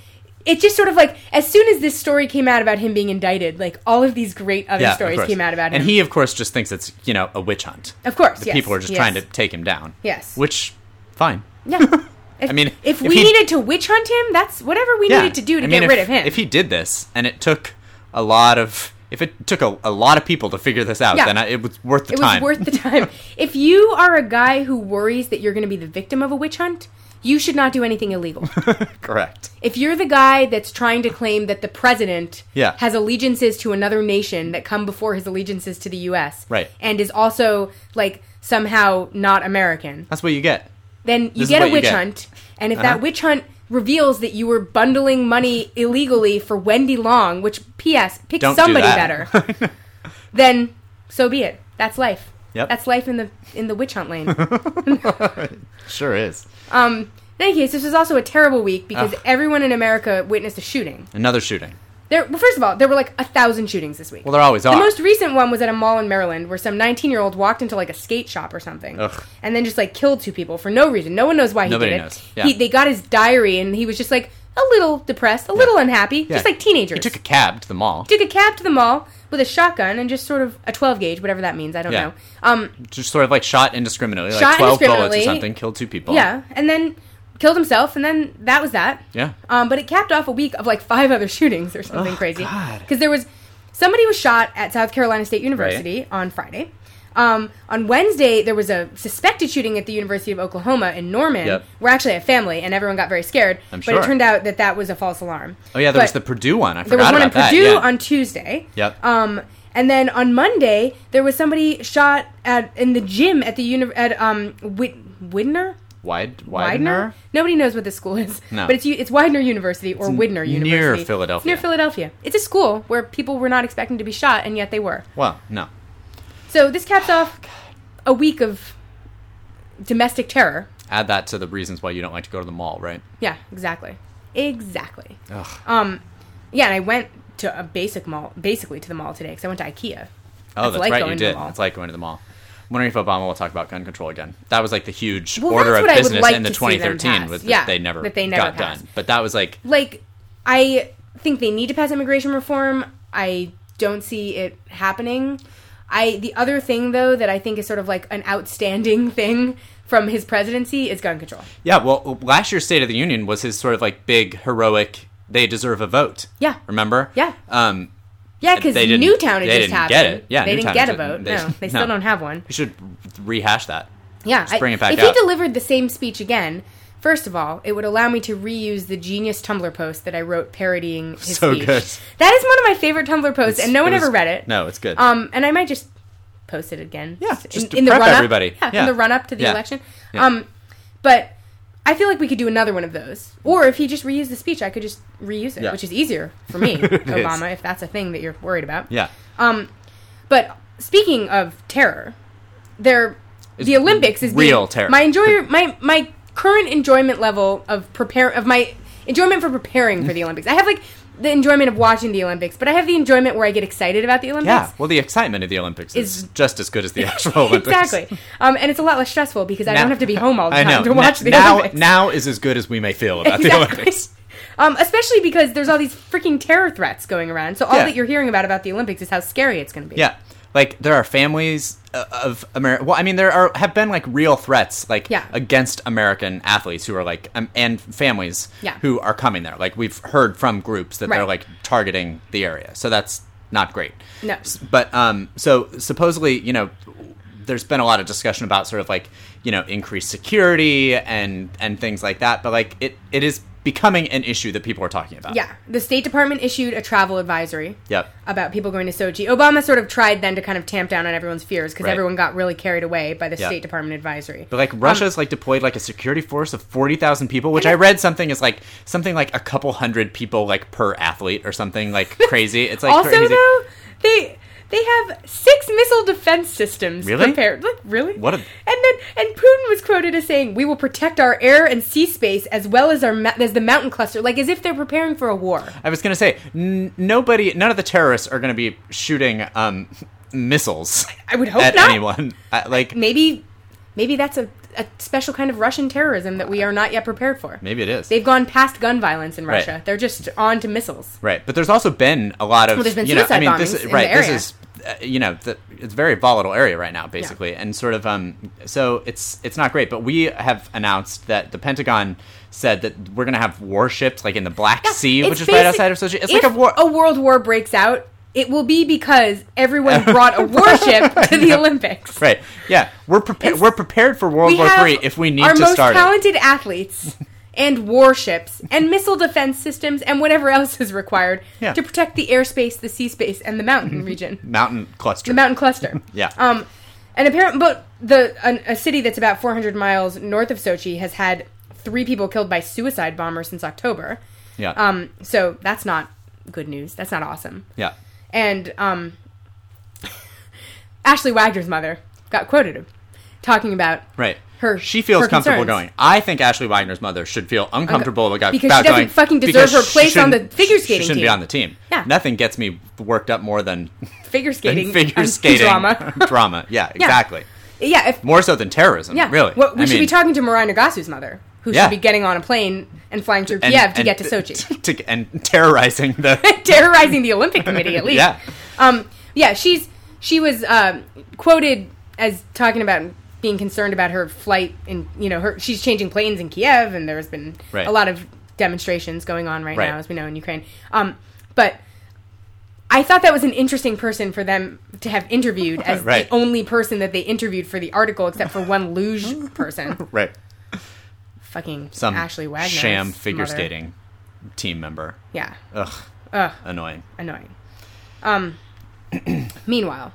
It just sort of like, as soon as this story came out about him being indicted, like all of these great other stories came out about him. And he, of course, just thinks it's, a witch hunt. Of course, The people are just trying to take him down. Yes. Which, fine. Yeah. If we needed to witch hunt him, that's whatever we needed to do to get rid of him. If he did this, and it took a lot of people to figure this out, then it was worth the time. It was worth the time. If you are a guy who worries that you're going to be the victim of a witch hunt, you should not do anything illegal. Correct. If you're the guy that's trying to claim that the president Yeah. has allegiances to another nation that come before his allegiances to the U.S. Right. and is also, like, somehow not American, That's what you get. then you This is get a what you witch get. hunt. And if that witch hunt reveals that you were bundling money illegally for Wendy Long, which, P.S., pick Don't do somebody that. better, then so be it. That's life. Yep. That's life in the witch hunt lane. Sure is. In any case, this was also a terrible week because everyone in America witnessed a shooting. Another shooting. Well, first of all, there were like 1,000 shootings this week. Well, there always are. The most recent one was at a mall in Maryland where some 19-year-old walked into like a skate shop or something and then just like killed 2 people for no reason. No one knows why Nobody he did knows. it. Yeah. They got his diary and he was just like a little depressed, a little unhappy, just like teenagers. He took a cab to the mall. Took a cab to the mall with a shotgun and just sort of a 12 gauge, whatever that means. I don't know. Just sort of like shot indiscriminately. Shot like 12 bullets or indiscriminately. something. Killed 2 people. Yeah, and then killed himself, and then that was that. Yeah. But it capped off a week of like 5 other shootings or something crazy. God. Because somebody was shot at South Carolina State University on Friday. On Wednesday, there was a suspected shooting at the University of Oklahoma in Norman, where actually I have family, and everyone got very scared. I'm But sure. it turned out that was a false alarm. Oh, yeah, there was the Purdue one. I There was forgot one in about that. Purdue Yeah. on Tuesday. Yep. And then on Monday, there was somebody shot in the gym at the Widener? Widener? Nobody knows what this school is. No. But it's Widener University or Widener University. Near Philadelphia. It's near Philadelphia. It's a school where people were not expecting to be shot, and yet they were. Well, no. So this caps off a week of domestic terror. Add that to the reasons why you don't like to go to the mall, right? Yeah, exactly. Ugh. Yeah, and I went to a basically to the mall today because I went to IKEA. Oh, It's that's like right, going you to the did. mall. It's like going to the mall. I'm wondering if Obama will talk about gun control again. That was like the huge Well, order that's of what I would business like in the to see them 2013 pass. was Yeah, that they never passed. done. But that was like... Like, I think they need to pass immigration reform. I don't see it happening. The other thing, though, that I think is sort of like an outstanding thing from his presidency is gun control. Yeah, well, last year's State of the Union was his sort of like big, heroic, they deserve a vote. Yeah. Remember? Yeah. Yeah, because They didn't- Newtown had they just didn't happened. get it. Yeah, they Newtown didn't get a didn't- vote. they- No, they still no. don't have one. We should rehash that. Yeah, Just bring it back if out. he delivered the same speech again, first of all, it would allow me to reuse the genius Tumblr post that I wrote parodying his So speech. good. That is one of my favorite Tumblr posts, and no one It was- ever read it. No, it's good. And I might just post it again. Yeah, just to in the prep run up. everybody. Yeah, Yeah. in the run up to the Yeah. election. Yeah. But I feel like we could do another one of those. Or if he just reused the speech, I could just reuse it, Yeah. which is easier for me, Obama, if that's a thing that you're worried about. Yeah. But speaking of terror, the Olympics is real terror. My current enjoyment level of my enjoyment for preparing for the Olympics. I have like the enjoyment of watching the Olympics, but I have the enjoyment where I get excited about the Olympics. Yeah, well, the excitement of the Olympics is just as good as the actual Olympics. Exactly. And it's a lot less stressful because I Now- don't have to be home all the I time know. to watch the now, Olympics. Now is as good as we may feel about the Exactly. Olympics. Especially because there's all these freaking terror threats going around. So all Yeah. that you're hearing about the Olympics is how scary it's going to be. Yeah. Like, there are families of America. Well, I mean, have been, like, real threats, like, Yeah. against American athletes who are, like, and families Yeah. who are coming there. Like, we've heard from groups that Right. they're, like, targeting the area. So that's not great. No. But, so supposedly, there's been a lot of discussion about sort of, like, increased security and things like that. But, like, it is becoming an issue that people are talking about. Yeah. The State Department issued a travel advisory Yep. about people going to Sochi. Obama sort of tried then to kind of tamp down on everyone's fears because Right. everyone got really carried away by the Yeah. State Department advisory. But, like, Russia's, like, deployed, like, a security force of 40,000 people, which I read something like a couple hundred people, like, per athlete or something, like, crazy. It's, like, Also, crazy. though, they have 6 missile defense systems Really? prepared. Like, really? What a- And Putin was quoted as saying, "We will protect our air and sea space as well as as the mountain cluster," like as if they're preparing for a war. I was going to say, none of the terrorists are going to be shooting missiles I would hope at not. anyone. Like, Maybe that's a special kind of Russian terrorism that we are not yet prepared for. Maybe it is. They've gone past gun violence in Russia. Right. They're just on to missiles. Right, but there's also been a lot of there's been suicide bombings in the area. This is it's a very volatile area right now, basically, and sort of so it's not great. But we have announced that the Pentagon said that we're going to have warships like in the Black Sea, which is right outside of Sochi. It's like a world war breaks out. It will be because everyone brought a warship to the Olympics. Right. Yeah, we're prepared. We're prepared for World War III if we need to start it. Our most talented athletes. And warships, and missile defense systems, and whatever else is required to protect the airspace, the sea space, and the mountain region. Mountain cluster. The mountain cluster. Yeah. And apparently, but a city that's about 400 miles north of Sochi has had 3 people killed by suicide bombers since October. Yeah. So that's not good news. That's not awesome. Yeah. And Ashley Wagner's mother got quoted talking about she feels her comfortable concerns. going. I think Ashley Wagner's mother should feel uncomfortable about because she doesn't going, fucking deserve her place on the figure skating team. She shouldn't be on the team. Yeah. Nothing gets me worked up more than figure skating drama. Drama. Yeah, exactly. Yeah, more so than terrorism. Yeah, really. Well, we should be talking to Mirai Nagasu's mother, who should be getting on a plane and flying through Kiev to get to Sochi and terrorizing the Olympic Committee at least. Yeah. She was quoted as talking about being concerned about her flight in, she's changing planes in Kiev, and there's been a lot of demonstrations going on right now, as we know, in Ukraine. But I thought that was an interesting person for them to have interviewed as the only person that they interviewed for the article, except for one luge person. Right. Fucking some Ashley Wagner. Sham figure skating team member. Yeah. Ugh. Annoying. Meanwhile,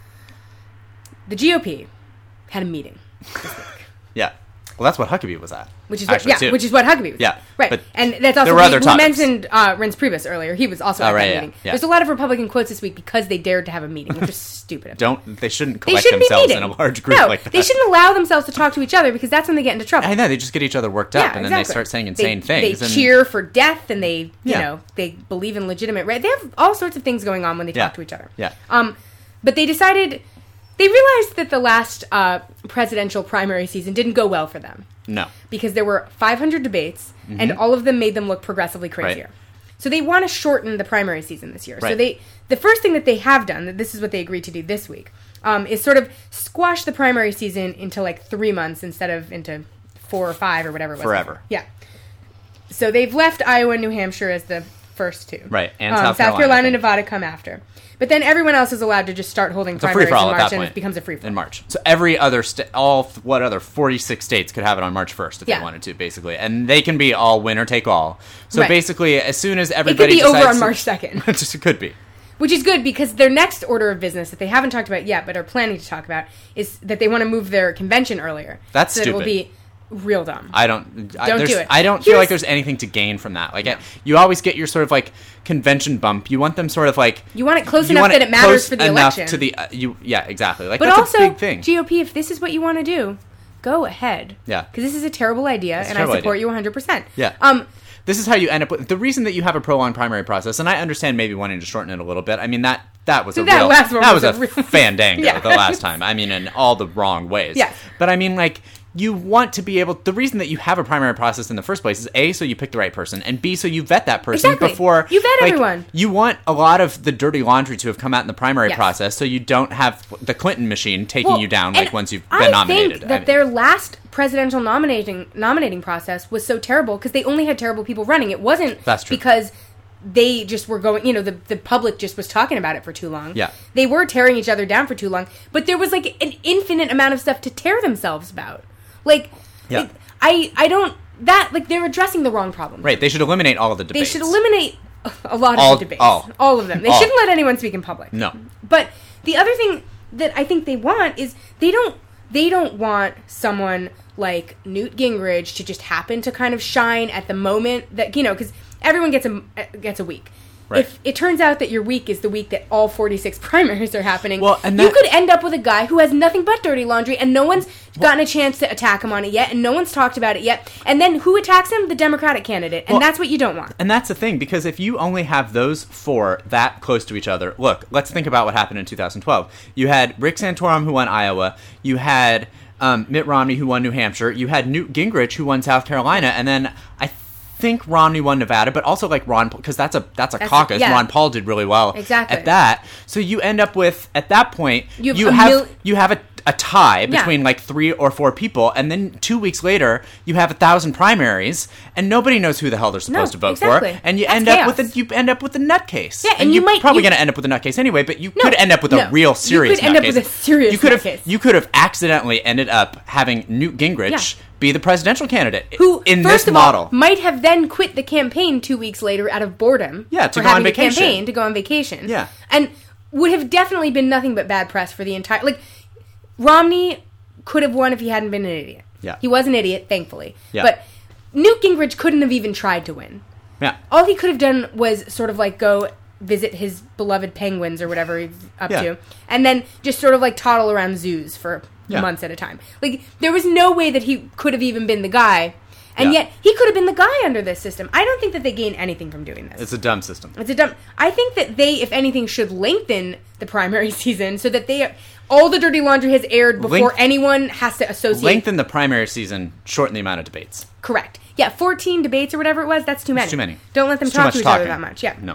the GOP had a meeting this week. Yeah. Well, that's what Huckabee was at. Which is what Huckabee was. Yeah. Right. But and that's also, we mentioned Reince Priebus earlier. He was also at that meeting. Yeah. There's a lot of Republican quotes this week because they dared to have a meeting, which is stupid. They shouldn't collect themselves in a large group like that. They shouldn't allow themselves to talk to each other because that's when they get into trouble. I know, they just get each other worked up and then they start saying insane things. They cheer for death and they, they believe in legitimate right. They have all sorts of things going on when they talk to each other. Yeah. But they realized that the last presidential primary season didn't go well for them. No. Because there were 500 debates, and all of them made them look progressively crazier. Right. So they want to shorten the primary season this year. Right. So the first thing that they have done, this is what they agreed to do this week, is sort of squash the primary season into like 3 months instead of into 4 or 5 or whatever it was. Forever. Yeah. So they've left Iowa and New Hampshire as the first 2. Right. And South Carolina and Nevada come after. But then everyone else is allowed to just start holding primaries in March, and it becomes a free-for-all. In March. So every other other 46 states could have it on March 1st if they wanted to, basically. And they can be all winner take all. So basically, as soon as everybody decides... It could be over on March 2nd. It could be. Which is good, because their next order of business that they haven't talked about yet, but are planning to talk about, is that they want to move their convention earlier. That's so stupid. It will be real dumb. Don't do it. I don't feel like there's anything to gain from that. Like, you always get your sort of like convention bump. You want them sort of like, you want it close enough that it matters for the election. To the exactly. Like, but that's also, a big thing. GOP, if this is what you want to do, go ahead. Yeah. Because this is a terrible idea, and I support you 100%. Yeah. This is how you end up with the reason that you have a prolonged primary process, and I understand maybe wanting to shorten it a little bit. I mean, that was a fandango the last time. I mean, in all the wrong ways. Yeah. But I mean, like, you want to be able... The reason that you have a primary process in the first place is A, so you pick the right person, and B, so you vet that person before... You vet everyone. You want a lot of the dirty laundry to have come out in the primary process, so you don't have the Clinton machine taking you down once you've been nominated. I think that their last presidential nominating process was so terrible because they only had terrible people running. It wasn't because they just were going... the public just was talking about it for too long. Yeah. They were tearing each other down for too long, but there was like an infinite amount of stuff to tear themselves about. Like, I don't... they're addressing the wrong problem. Right, they should eliminate all of the debates. They should eliminate a lot of the debates. All of them. They shouldn't let anyone speak in public. No. But the other thing that I think they want is they don't want someone like Newt Gingrich to just happen to kind of shine at the moment that, because everyone gets a week. Right. If it turns out that your week is the week that all 46 primaries are happening, you could end up with a guy who has nothing but dirty laundry, and no one's gotten a chance to attack him on it yet, and no one's talked about it yet. And then who attacks him? The Democratic candidate. And that's what you don't want. And that's the thing, because if you only have those 4 that close to each other... Look, let's think about what happened in 2012. You had Rick Santorum, who won Iowa. You had... Mitt Romney, who won New Hampshire. You had Newt Gingrich, who won South Carolina, and then I think Romney won Nevada, but also like Ron, because that's a caucus. yeah. Ron Paul did really well Exactly. at that. So you end up with, at that point, you have a tie between like 3 or 4 people, and then 2 weeks later you have 1,000 primaries, and nobody knows who the hell they're supposed to vote for, and you end up with a nutcase. Yeah, and you're probably going to end up with a nutcase anyway, but you could end up with a real serious nutcase. You could end up with a serious nutcase. You could have accidentally ended up having Newt Gingrich be the presidential candidate, who, in first this of model, all, might have then quit the campaign 2 weeks later out of boredom. Yeah, to go on vacation. To go on vacation. Yeah, and would have definitely been nothing but bad press for the entire. Like, Romney could have won if he hadn't been an idiot. Yeah, he was an idiot, thankfully. Yeah, but Newt Gingrich couldn't have even tried to win. Yeah, all he could have done was sort of like go visit his beloved penguins or whatever he's up to, and then just sort of like toddle around zoos for months at a time. Like, there was no way that he could have even been the guy, and yet he could have been the guy under this system. I don't think that they gain anything from doing this. It's a dumb system. I think that they, if anything, should lengthen the primary season so that all the dirty laundry has aired before anyone has to associate. Lengthen the primary season, shorten the amount of debates. Correct. Yeah, 14 debates or whatever it was, that's too many. It's too many. Don't let them talk to each other that much. Yeah. No.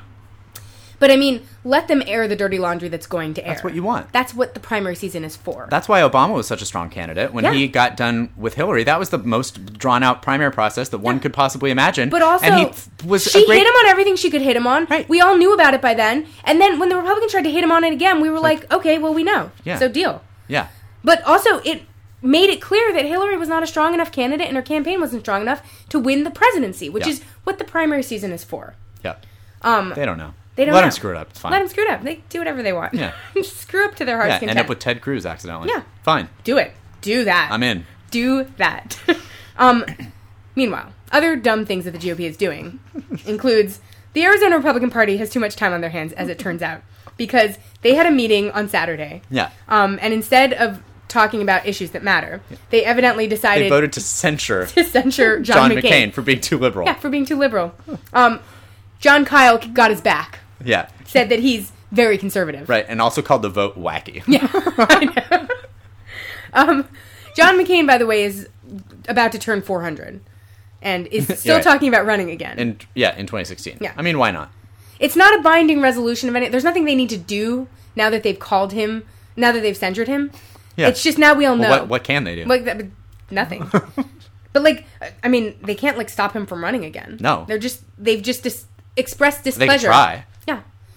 But I mean, let them air the dirty laundry that's going to air. That's what you want. That's what the primary season is for. That's why Obama was such a strong candidate. When he got done with Hillary, that was the most drawn-out primary process that one could possibly imagine. But also, and she hit him on everything she could hit him on. Right. We all knew about it by then. And then when the Republicans tried to hit him on it again, we were like, okay, well, we know. Yeah. So deal. Yeah. But also, it made it clear that Hillary was not a strong enough candidate and her campaign wasn't strong enough to win the presidency, which is what the primary season is for. Yeah. They don't know. They don't Let know. them screw it up. It's fine. Let them screw it up. They do whatever they want. Yeah. Screw up to their heart's content. End up with Ted Cruz accidentally. Yeah. Fine. Do it. Do that. I'm in. Do that. Meanwhile, other dumb things that the GOP is doing includes the Arizona Republican Party has too much time on their hands, as it turns out, because they had a meeting on Saturday. Yeah. And instead of talking about issues that matter, they evidently decided... They voted to censure John McCain for being too liberal. Yeah, for being too liberal. John Kyle got his back. Yeah. Said that he's very conservative. Right, and also called the vote wacky. Yeah, I know. John McCain, by the way, is about to turn 400 and is still talking about running again. In 2016. Yeah. I mean, why not? It's not a binding resolution of any... There's nothing they need to do now that they've called him, now that they've censured him. Yeah. It's just now we all know. Well, what can they do? Like, nothing. But, like, I mean, they can't, like, stop him from running again. No. They've just expressed displeasure. They can try. Yeah.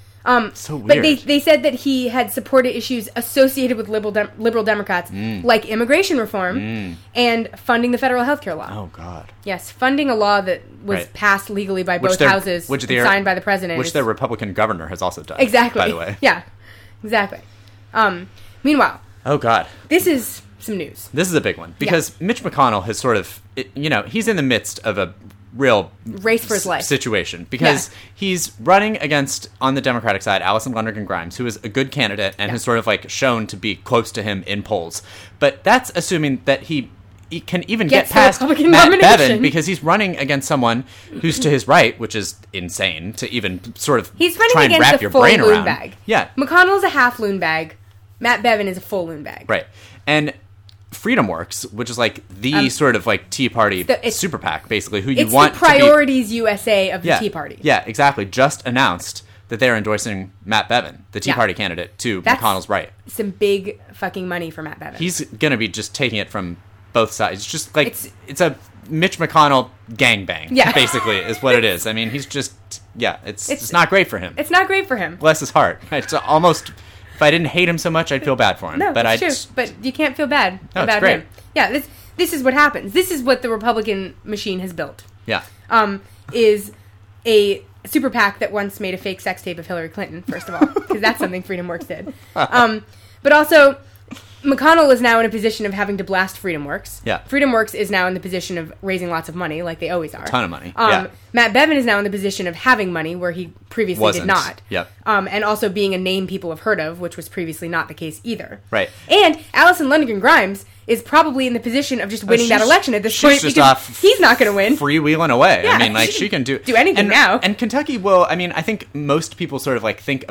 So weird. But they said that he had supported issues associated with liberal Democrats, like immigration reform and funding the federal health care law. Oh, God. Yes, funding a law that was passed legally by both houses, signed by the president. Which their Republican governor has also done. Exactly. By the way. Yeah, exactly. Meanwhile. Oh, God. This is some news. This is a big one. Because Mitch McConnell has sort of, he's in the midst of a real race for his life situation, because he's running against, on the Democratic side, Allison Lonergan Grimes, who is a good candidate and has sort of like shown to be close to him in polls. But that's assuming that he can even get past Matt Bevin, because he's running against someone who's to his right, which is insane to even sort of try and wrap your brain around. Bag. Yeah, McConnell's a half loon bag. Matt Bevin is a full loon bag. Right, and Freedom Works, which is like the sort of like Tea Party super PAC, basically, who you want the Priorities USA of the Tea Party. Yeah, exactly. Just announced that they're endorsing Matt Bevin, the Tea Party candidate, to McConnell's right. Some big fucking money for Matt Bevin. He's going to be just taking it from both sides. It's just like, it's a Mitch McConnell gangbang, basically, is what it is. I mean, he's just, it's not great for him. It's not great for him. Bless his heart. It's almost... If I didn't hate him so much, I'd feel bad for him. No, that's true. But you can't feel bad about him. Yeah, this is what happens. This is what the Republican machine has built. Yeah. Is a super PAC that once made a fake sex tape of Hillary Clinton, first of all, because that's something Freedom Works did. But also, McConnell is now in a position of having to blast Freedom Works. Yeah. Freedom Works is now in the position of raising lots of money, like they always are. A ton of money. Matt Bevin is now in the position of having money, where he previously did not. Yep. And also being a name people have heard of, which was previously not the case either. Right. And Allison Lonergan Grimes is probably in the position of just winning that election at this point, because he's not going to win. Freewheeling away. Yeah, I mean, like, she can do anything now. And Kentucky will, I mean, I think most people sort of like think about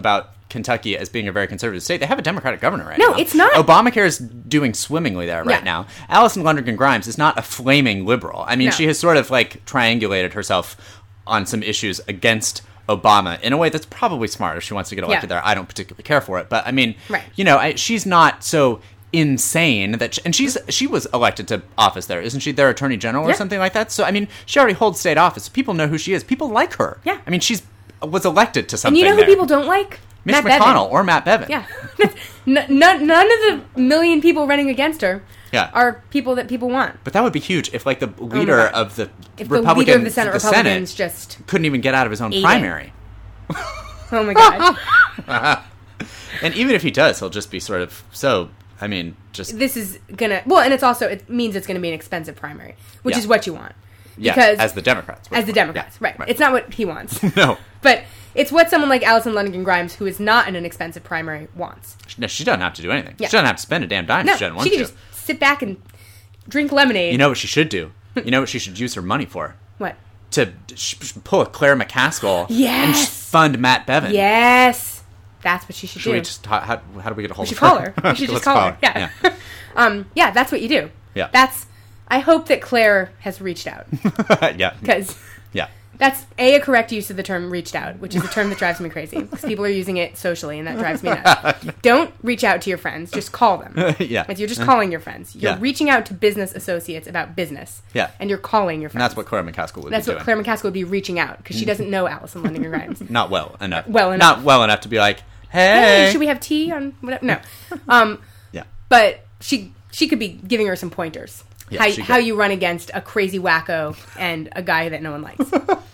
Kentucky as being a very conservative state. They have a Democratic governor right No, now. it's not. Obamacare is doing swimmingly there right Yeah. now. Alison Lonergan Grimes is not a flaming liberal. I mean, No. she has sort of like triangulated herself on some issues against Obama in a way that's probably smart if she wants to get elected Yeah. there. I don't particularly care for it, but I mean, Right. you know, she's not so insane that and she was elected to office there, isn't she? Their attorney general or Yeah. something like that. So I mean, she already holds state office. People know who she is. People like her. Yeah. I mean, was elected to And something. you know who there. people don't like? Mitch Matt McConnell Bevin. or Matt Bevin. Yeah. none of the million people running against her Yeah. are people that people want. But that would be huge if, like, the leader God. of the If the Republican, leader of the Senate Republicans just couldn't even get out of his own ate it. primary. Oh my god. And even if he does, he'll just be sort of so. I mean, just This is gonna and it means it's gonna be an expensive primary, which Yeah. is what you want. yeah, Because as the Democrats. as the Democrats, Yeah, right. It's not what he wants. No, But it's what someone like Alison Lonergan Grimes, who is not in an expensive primary, wants. no, she doesn't have to do anything. Yeah. She doesn't have to spend a damn dime No, if she doesn't want she can to. just sit back and drink lemonade. You know what she should do? You know what she should use her money for? What? To pull a Claire McCaskill and Yes! just fund Matt Bevin. Yes. That's what she should Should do. we just how do we get a hold We of should call her. We should Let's just call her. Yeah. Yeah, that's what you do. Yeah. I hope that Claire has reached out. Yeah. Because Yeah. that's a correct use of the term reached out, which is a term that drives me crazy. Because people are using it socially, and that drives me nuts. Don't reach out to your friends. Just call them. Yeah. Like, you're just calling your friends. You're Yeah. reaching out to business associates about business. Yeah. And you're calling your And friends. that's what Claire McCaskill would That's be what doing. Claire McCaskill would be reaching out, because she doesn't know Alison Lonergan Grimes. Not well enough. Well enough. Not well enough to be like, Hey, hey. should we have tea on whatever? No. Yeah. But she could be giving her some pointers. Yeah, she how could. you run against a crazy wacko and a guy that no one likes.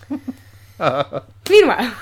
Meanwhile,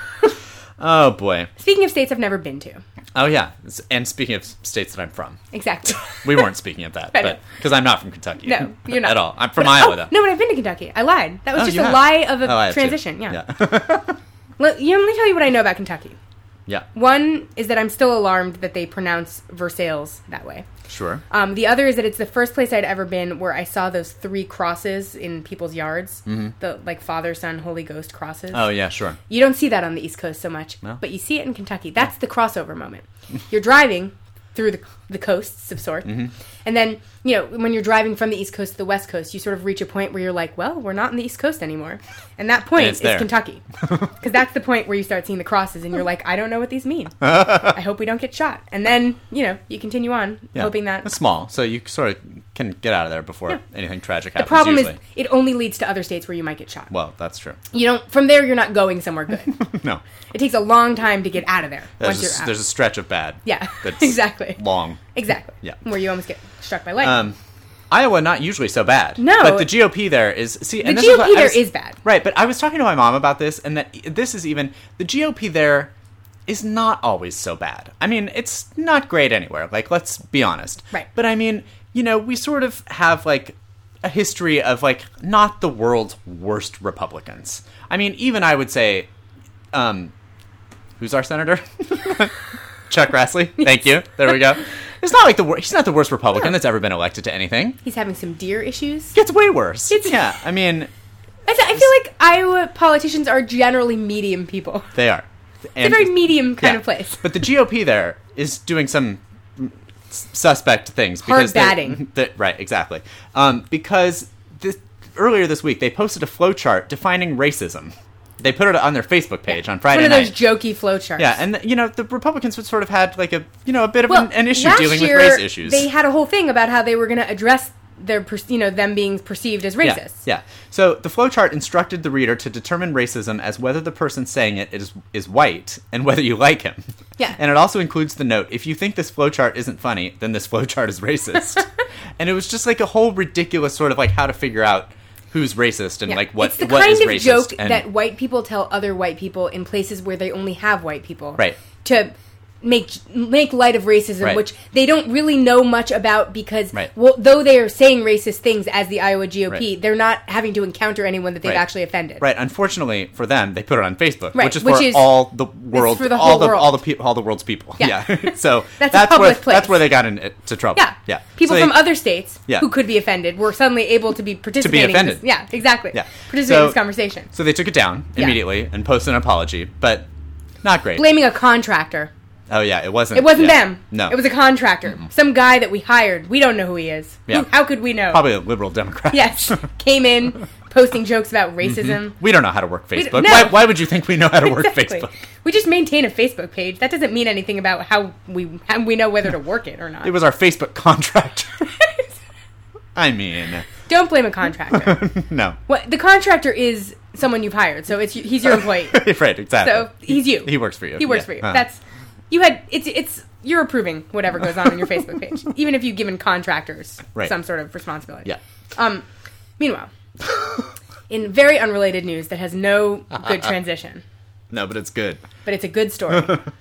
Oh boy. speaking of states I've never been to. Oh yeah. And speaking of states that I'm from, Exactly. we weren't speaking of that, I know. but because I'm not from Kentucky. No, you're not. at all. I'm from But- Iowa oh, though. No, but I've been to Kentucky. I lied. That was Oh, just you a have. lie of a Oh, I have too. transition. Yeah. Yeah. Let me tell you what I know about Kentucky. Yeah. One is that I'm still alarmed that they pronounce Versailles that way. Sure. The other is that it's the first place I'd ever been where I saw those 3 crosses in people's yards. The, like, Father, Son, Holy Ghost crosses. Oh yeah. Sure. You don't see that on the East Coast so much, No. but you see it in Kentucky. That's the crossover moment. You're driving through the coasts of sorts, and then, you know, when you're driving from the East Coast to the West Coast, you sort of reach a point where you're like, well, we're not in the East Coast anymore. And that point And it's is there. Kentucky. Because that's the point where you start seeing the crosses, and you're like, I don't know what these mean. I hope we don't get shot. And then, you know, you continue on, Yeah. hoping that... It's small, so you sort of can get out of there before anything tragic The happens. problem usually. is it only leads to other states where you might get shot. Well, that's true. You don't... From there, you're not going somewhere good. No. It takes a long time to get out of there once you're out. There's a stretch of bad. Yeah, That's exactly. long. Exactly. Yeah. Where you almost get struck by lightning. Iowa, not usually so bad. No. But the GOP there is... See, and The this is what GOP I there was- is bad. Right, but I was talking to my mom about this, and that this is even... The GOP there is not always so bad. I mean, it's not great anywhere. Like, let's be honest. Right. But I mean, you know, we sort of have, like, a history of, like, not the world's worst Republicans. I mean, even I would say... who's our senator? Chuck Grassley. Thank you. There we go. It's not like he's not the worst Republican that's ever been elected to anything. He's having some deer issues. It's way worse. It's- Yeah, I mean, I feel like Iowa politicians are generally medium people. they are. It's a very medium kind yeah. of place. But the GOP there is doing some suspect things. Hard Because batting. Right, exactly. Because earlier this week, they posted a flowchart defining racism. They put it on their Facebook page on Friday One of night. those jokey flowcharts. Yeah, and you know the Republicans would sort of had like a bit of well, an issue last dealing year, with race issues. They had a whole thing about how they were going to address their, them being perceived as racist. Yeah. So the flowchart instructed the reader to determine racism as whether the person saying it is white and whether you like him. Yeah. And it also includes the note, if you think this flowchart isn't funny, then this flowchart is racist. And it was just like a whole ridiculous sort of like how to figure out who's racist and Yeah. like what it's the what kind is of racist. joke and, that white people tell other white people in places where they only have white people. Right. To make light of racism, Right. which they don't really know much about because, Right. well, though they are saying racist things as the Iowa GOP, Right. they're not having to encounter anyone that they've Right. actually offended. Right. Unfortunately for them, they put it on Facebook, Right, which is which for is- all the world, for the all whole the world. all the world's people. Yeah. So That's a public place. That's where they got into trouble. Yeah. Yeah. People So from they- other states Yeah. who could be offended were suddenly able to be participating. in offended. this, yeah, exactly. Yeah. Participate in So- this conversation. So they took it down Yeah. immediately and posted an apology, but not great. Blaming a contractor. Oh, yeah, it wasn't. It wasn't yeah. them. No. It was a contractor. Some guy that we hired. We don't know who he is. Yeah. How could we know? Probably a liberal Democrat. Yes. Came in, posting jokes about racism. We don't know how to work Facebook. No. Why would you think we know how to work Exactly. Facebook? We just maintain a Facebook page. That doesn't mean anything about how we know whether to work it or not. It was our Facebook contractor. I mean... Don't blame a contractor. No. The contractor is someone you've hired, so he's your employee. Right, exactly. So he's you. He works for you. He works for you. That's you're approving whatever goes on your Facebook page, even if you've given contractors some sort of responsibility. Yeah. Meanwhile, in very unrelated news that has no good transition. No, but it's good. But it's a good story.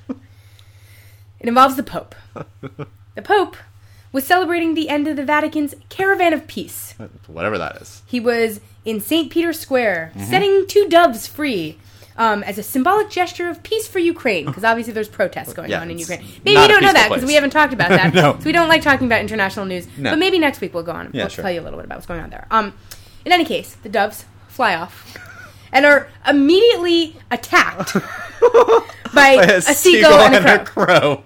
It involves the Pope. The Pope was celebrating the end of the Vatican's Caravan of Peace. Whatever that is. He was in St. Peter's Square, setting 2 doves free as a symbolic gesture of peace for Ukraine, because obviously there's protests going on in Ukraine. Maybe you don't know that, because we haven't talked about that. No. So we don't like talking about international news. No. But maybe next week we'll go on. Yeah, we'll sure. tell you a little bit about what's going on there. In any case, the doves fly off and are immediately attacked by a seagull and a crow.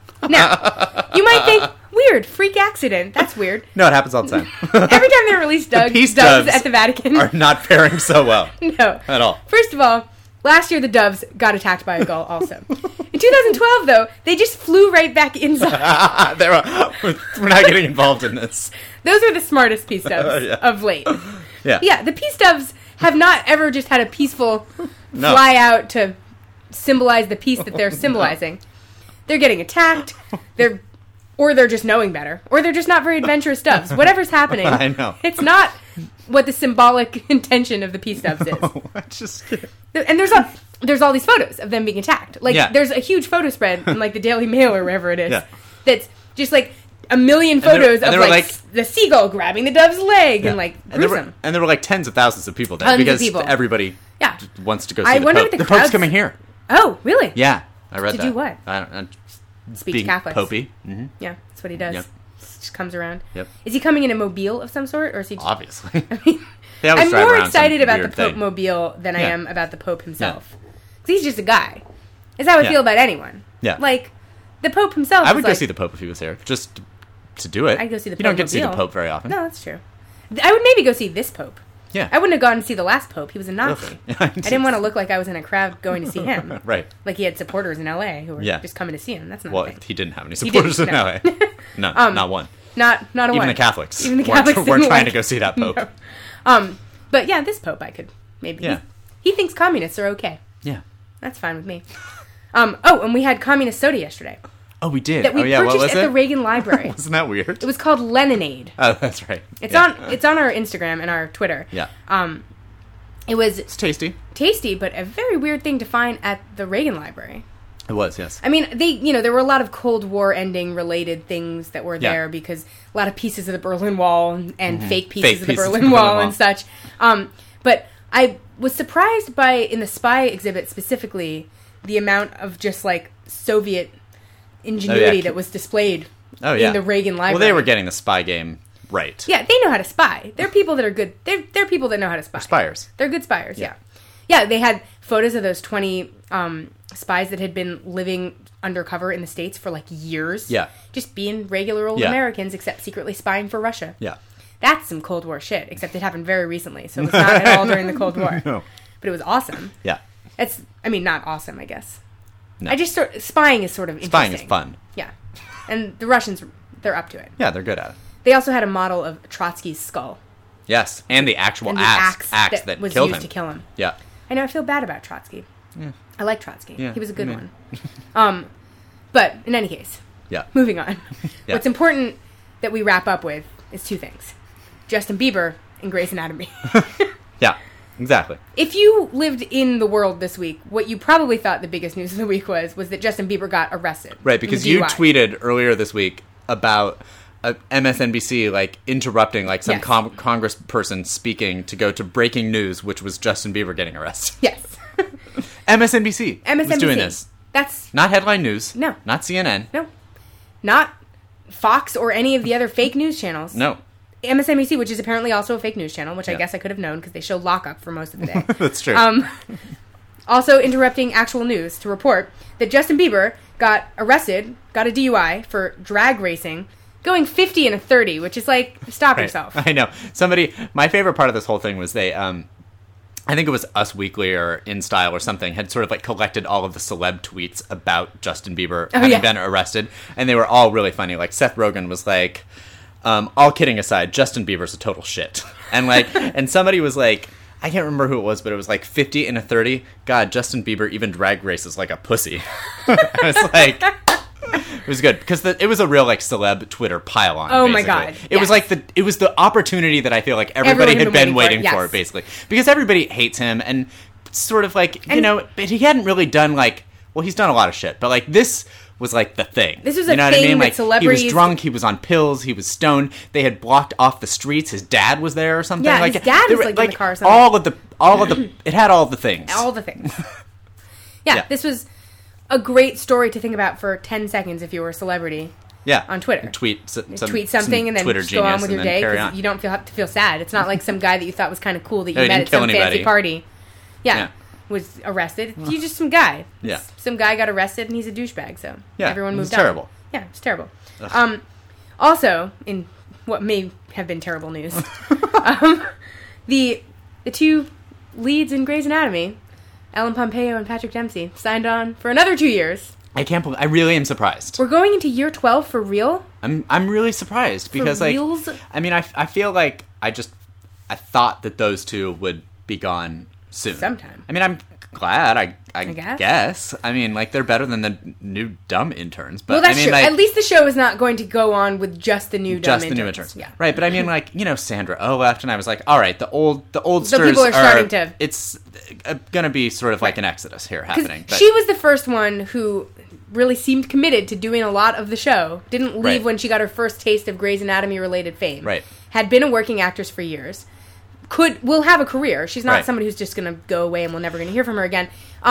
Now, you might think, weird, freak accident. That's weird. No, it happens all the time. Every time they release doves at the Vatican are not faring so well. No. At all. First of all, last year the doves got attacked by a gull also. In 2012, though, they just flew right back inside. We're not getting involved in this. Those are the smartest peace doves of late. Yeah. Yeah, the peace doves have not ever just had a peaceful fly out to symbolize the peace that they're symbolizing. They're getting attacked. Or they're just knowing better. Or they're just not very adventurous doves. Whatever's happening. I know. It's not what the symbolic intention of the peace doves is. And there's all these photos of them being attacked. There's a huge photo spread in the Daily Mail or wherever it is. That's just a million photos of the seagull grabbing the dove's leg and gruesome. And there were tens of thousands of people there. Tons because of people. Everybody wants to go see I the wonder Pope. what the Pope's crowds- coming here. Oh, really? Yeah, I read To that. do what? I don't Speak being to Catholics. Popey. Mm-hmm. Yeah, that's what he does. Yep. Just comes around. Yep. Is he coming in a mobile of some sort, or is he just... Obviously. I'm drive more around excited some about the weird Pope thing. mobile than I am about the Pope himself. Because he's just a guy. That's how I Yeah. feel about anyone. Yeah. The Pope himself I would is go see the Pope if he was here, just to do it. I'd go see the You don't Pope get to see the mobile. Pope very often. No, that's true. I would maybe go see this Pope. Yeah. I wouldn't have gone to see the last Pope. He was a Nazi. Ugh. I didn't want to look like I was in a crowd going to see him. Right. Like he had supporters in L.A. who were just coming to see him. That's not Well, a thing. he didn't have any He supporters in didn't, no. LA. No, not one. Not a Even one. the Catholics. Even the Catholics weren't didn't trying like to go see that Pope. No. But yeah, this Pope I could maybe. Yeah. He thinks communists are okay. Yeah. That's fine with me. And we had communist soda yesterday Oh, we did. that we what purchased was at it? the Reagan Library. Wasn't that weird? It was called Leninade. Oh, that's right. It's on our Instagram and our Twitter. Yeah. It was It's tasty. tasty, but a very weird thing to find at the Reagan Library. It was, yes. I mean, there were a lot of Cold War ending related things that were Yeah. there because a lot of pieces of the Berlin Wall and fake pieces Fake of the pieces of Berlin the Wall Berlin and such. But I was surprised by, in the spy exhibit specifically, the amount of just Soviet ingenuity that was displayed in the Reagan Library. Well, they were getting the spy game right. Yeah, they know how to spy. They're people that are good. They're people that know how to spy. Spires. They're good spiers, yeah. Yeah, they had photos of those 20 spies that had been living undercover in the States for years. Yeah. Just being regular old Yeah. Americans, except secretly spying for Russia. Yeah. That's some Cold War shit, except it happened very recently, so it was not at all during the Cold War. No. But it was awesome. Yeah. Not awesome, I guess. No. Spying is sort of interesting. Spying is fun. Yeah. And the Russians, they're up to it. Yeah, they're good at it. They also had a model of Trotsky's skull. Yes, and the actual And the axe that was killed used him. to kill him. Yeah. I know, I feel bad about Trotsky. Yeah. I like Trotsky. Yeah, He was a good I one. But in any case, Yeah. moving on. Yeah. What's important that we wrap up with is 2 things. Justin Bieber and Grey's Anatomy. Yeah. Exactly. If you lived in the world this week, what you probably thought the biggest news of the week was that Justin Bieber got arrested. Right, because you tweeted earlier this week about MSNBC interrupting some Yes. congressperson speaking to go to breaking news, which was Justin Bieber getting arrested. Yes. MSNBC was doing this. That's... Not headline news. No. Not CNN. No. Not Fox or any of the other fake news channels. No. MSNBC, which is apparently also a fake news channel, which I Yeah. guess I could have known because they show lockup for most of the day. That's true. Also interrupting actual news to report that Justin Bieber got arrested, got a DUI for drag racing, going 50 and a 30, which is like, stop yourself. I know. My favorite part of this whole thing was they, I think it was Us Weekly or InStyle or something, had sort of like collected all of the celeb tweets about Justin Bieber having been arrested, and they were all really funny. Like Seth Rogen was like, all kidding aside, Justin Bieber's a total shit. And like, and somebody was like, I can't remember who it was, but it was like 50 and a 30. God, Justin Bieber even drag races like a pussy. I was like, it was good because it was a real like celeb Twitter pile on. Oh basically. my God! It was like it was the opportunity that I feel like everybody had been waiting for, basically, because everybody hates him and sort of like but he hadn't really done like he's done a lot of shit, but like this was like the thing. This was a thing that celebrities... He was drunk, he was on pills, he was stoned. They had blocked off the streets. His dad was there or something. Yeah, like, his dad was like in the car or something. All of the it had all the things. All the things. Yeah, this was a great story to think about for 10 seconds if you were a celebrity. Yeah, on Twitter. Tweet something and then Twitter just go on with your day because you don't have to feel sad. It's not like some guy that you thought was kind of cool that you met at some fancy party. Yeah. Was arrested. You're just some guy. Yeah. Some guy got arrested and he's a douchebag, so everyone moved on. Terrible. Yeah, it's terrible. Also, in what may have been terrible news, the two leads in Grey's Anatomy, Ellen Pompeo and Patrick Dempsey, signed on for another 2 years. I can't believe. I really am surprised. We're going into year 12 for real? I'm really surprised because for reals? I mean I feel like I thought that those two would be gone soon. Sometime. I mean, I'm glad. I guess. I mean, like they're better than the new dumb interns. But that's I mean, true. like, at least the show is not going to go on with just the new dumb interns. Yeah. Right. But I mean, like Sandra Oh left, and I was like, all right, the oldsters people are starting to. It's going to be sort of like an exodus here happening. But she was the first one who really seemed committed to doing a lot of the show. Didn't leave when she got her first taste of Grey's Anatomy related fame. Right. Had been a working actress for years. Will have a career. She's not somebody who's just going to go away and we're never going to hear from her again.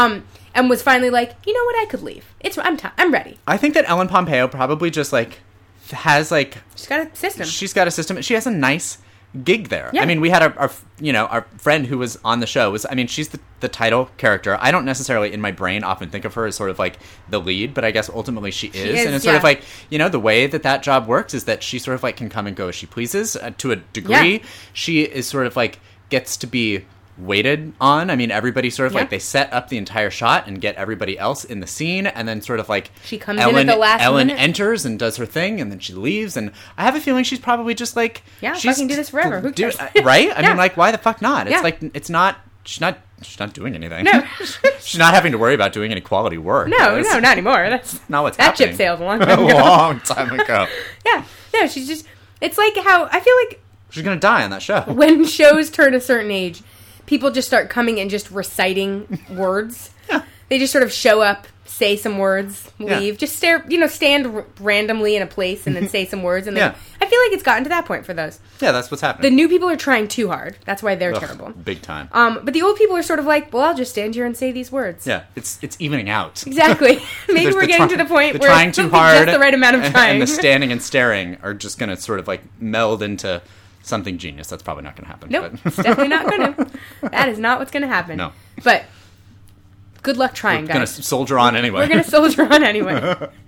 And was finally like, you know what, I could leave. I'm ready. I think that Ellen Pompeo probably just like has like she's got a system. She's got a system. She has a nice gig there. Yeah. I mean, we had our friend who was on the show she's the title character. I don't necessarily in my brain often think of her as sort of like the lead, but I guess ultimately she is. And it's sort of like, the way that job works is that she sort of like can come and go as she pleases to a degree. Yeah. She is sort of like gets to be waited on. I mean, everybody sort of like they set up the entire shot and get everybody else in the scene, and then sort of like she comes in at the last Ellen minute. Enters and does her thing, and then she leaves. And I have a feeling she's probably just like I can do this forever. Who cares? Right? I mean, like, why the fuck not? It's like it's not. She's not doing anything. No, she's not having to worry about doing any quality work. No, not anymore. That's not what's happening. That ship sailed a long time ago. A long time ago. Yeah, no, she's just. It's like how I feel like she's gonna die on that show. When shows turn a certain age, people just start coming and just reciting words. Yeah. They just sort of show up, say some words, leave, just stand randomly in a place and then say some words. And then I feel like it's gotten to that point for those. Yeah, that's what's happening. The new people are trying too hard. That's why they're terrible. Big time. But the old people are sort of like, well, I'll just stand here and say these words. Yeah, it's evening out. Exactly. Maybe we're getting to the point where trying too hard, just the right amount of trying. And the standing and staring are just going to sort of like meld into something genius. That's probably not going to happen. Nope, it's definitely not going to. That is not what's going to happen. No. But good luck trying, guys. We're going to soldier on anyway. We're going to soldier on anyway.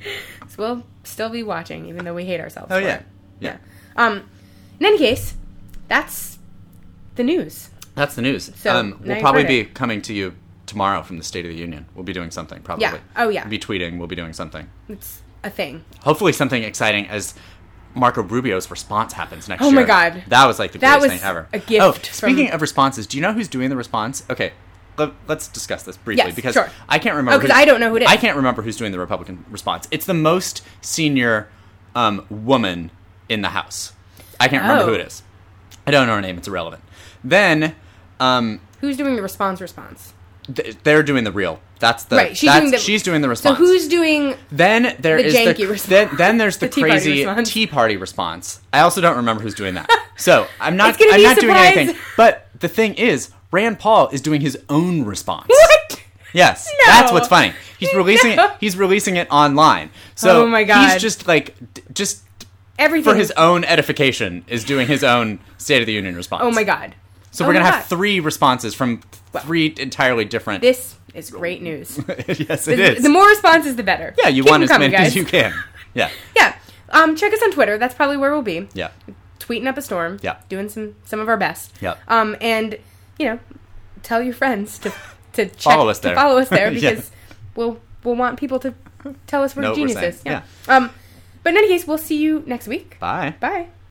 So we'll still be watching, even though we hate ourselves for it. Yeah. In any case, that's the news. That's the news. So we'll probably be coming to you tomorrow from the State of the Union. We'll be doing something, probably. Yeah. Oh, yeah. We'll be tweeting. We'll be doing something. It's a thing. Hopefully something exciting as Marco Rubio's response happens next year. Oh my God. That was like the greatest thing ever. A gift. Oh, speaking of responses, do you know who's doing the response? Okay, let's discuss this briefly because I can't remember. Because I don't know who it is. I can't remember who's doing the Republican response. It's the most senior woman in the House. I can't remember who it is. I don't know her name. It's irrelevant. Then who's doing the response? They're doing the real. That's the right. She's doing the response. So who's doing? Then there is janky response. Then there's the crazy Tea Party response. I also don't remember who's doing that. So I'm not doing anything. But the thing is, Rand Paul is doing his own response. What? Yes, no. That's what's funny. He's releasing it. He's releasing it online. So oh my God. He's just like everything for his own edification is doing his own State of the Union response. Oh my God. So we're going to have 3 responses from 3 entirely different is great news. Yes, it is. The more responses, the better. Yeah, you Keep want them as coming, many as guys. you can. Yeah. Yeah. Check us on Twitter. That's probably where we'll be. Yeah. Tweeting up a storm. Yeah. Doing some of our best. Yeah. And, tell your friends to check, Follow us there. To follow us there Yeah. because we'll want people to tell us we're Know what we're geniuses. saying. Yeah. But in any case, we'll see you next week. Bye. Bye.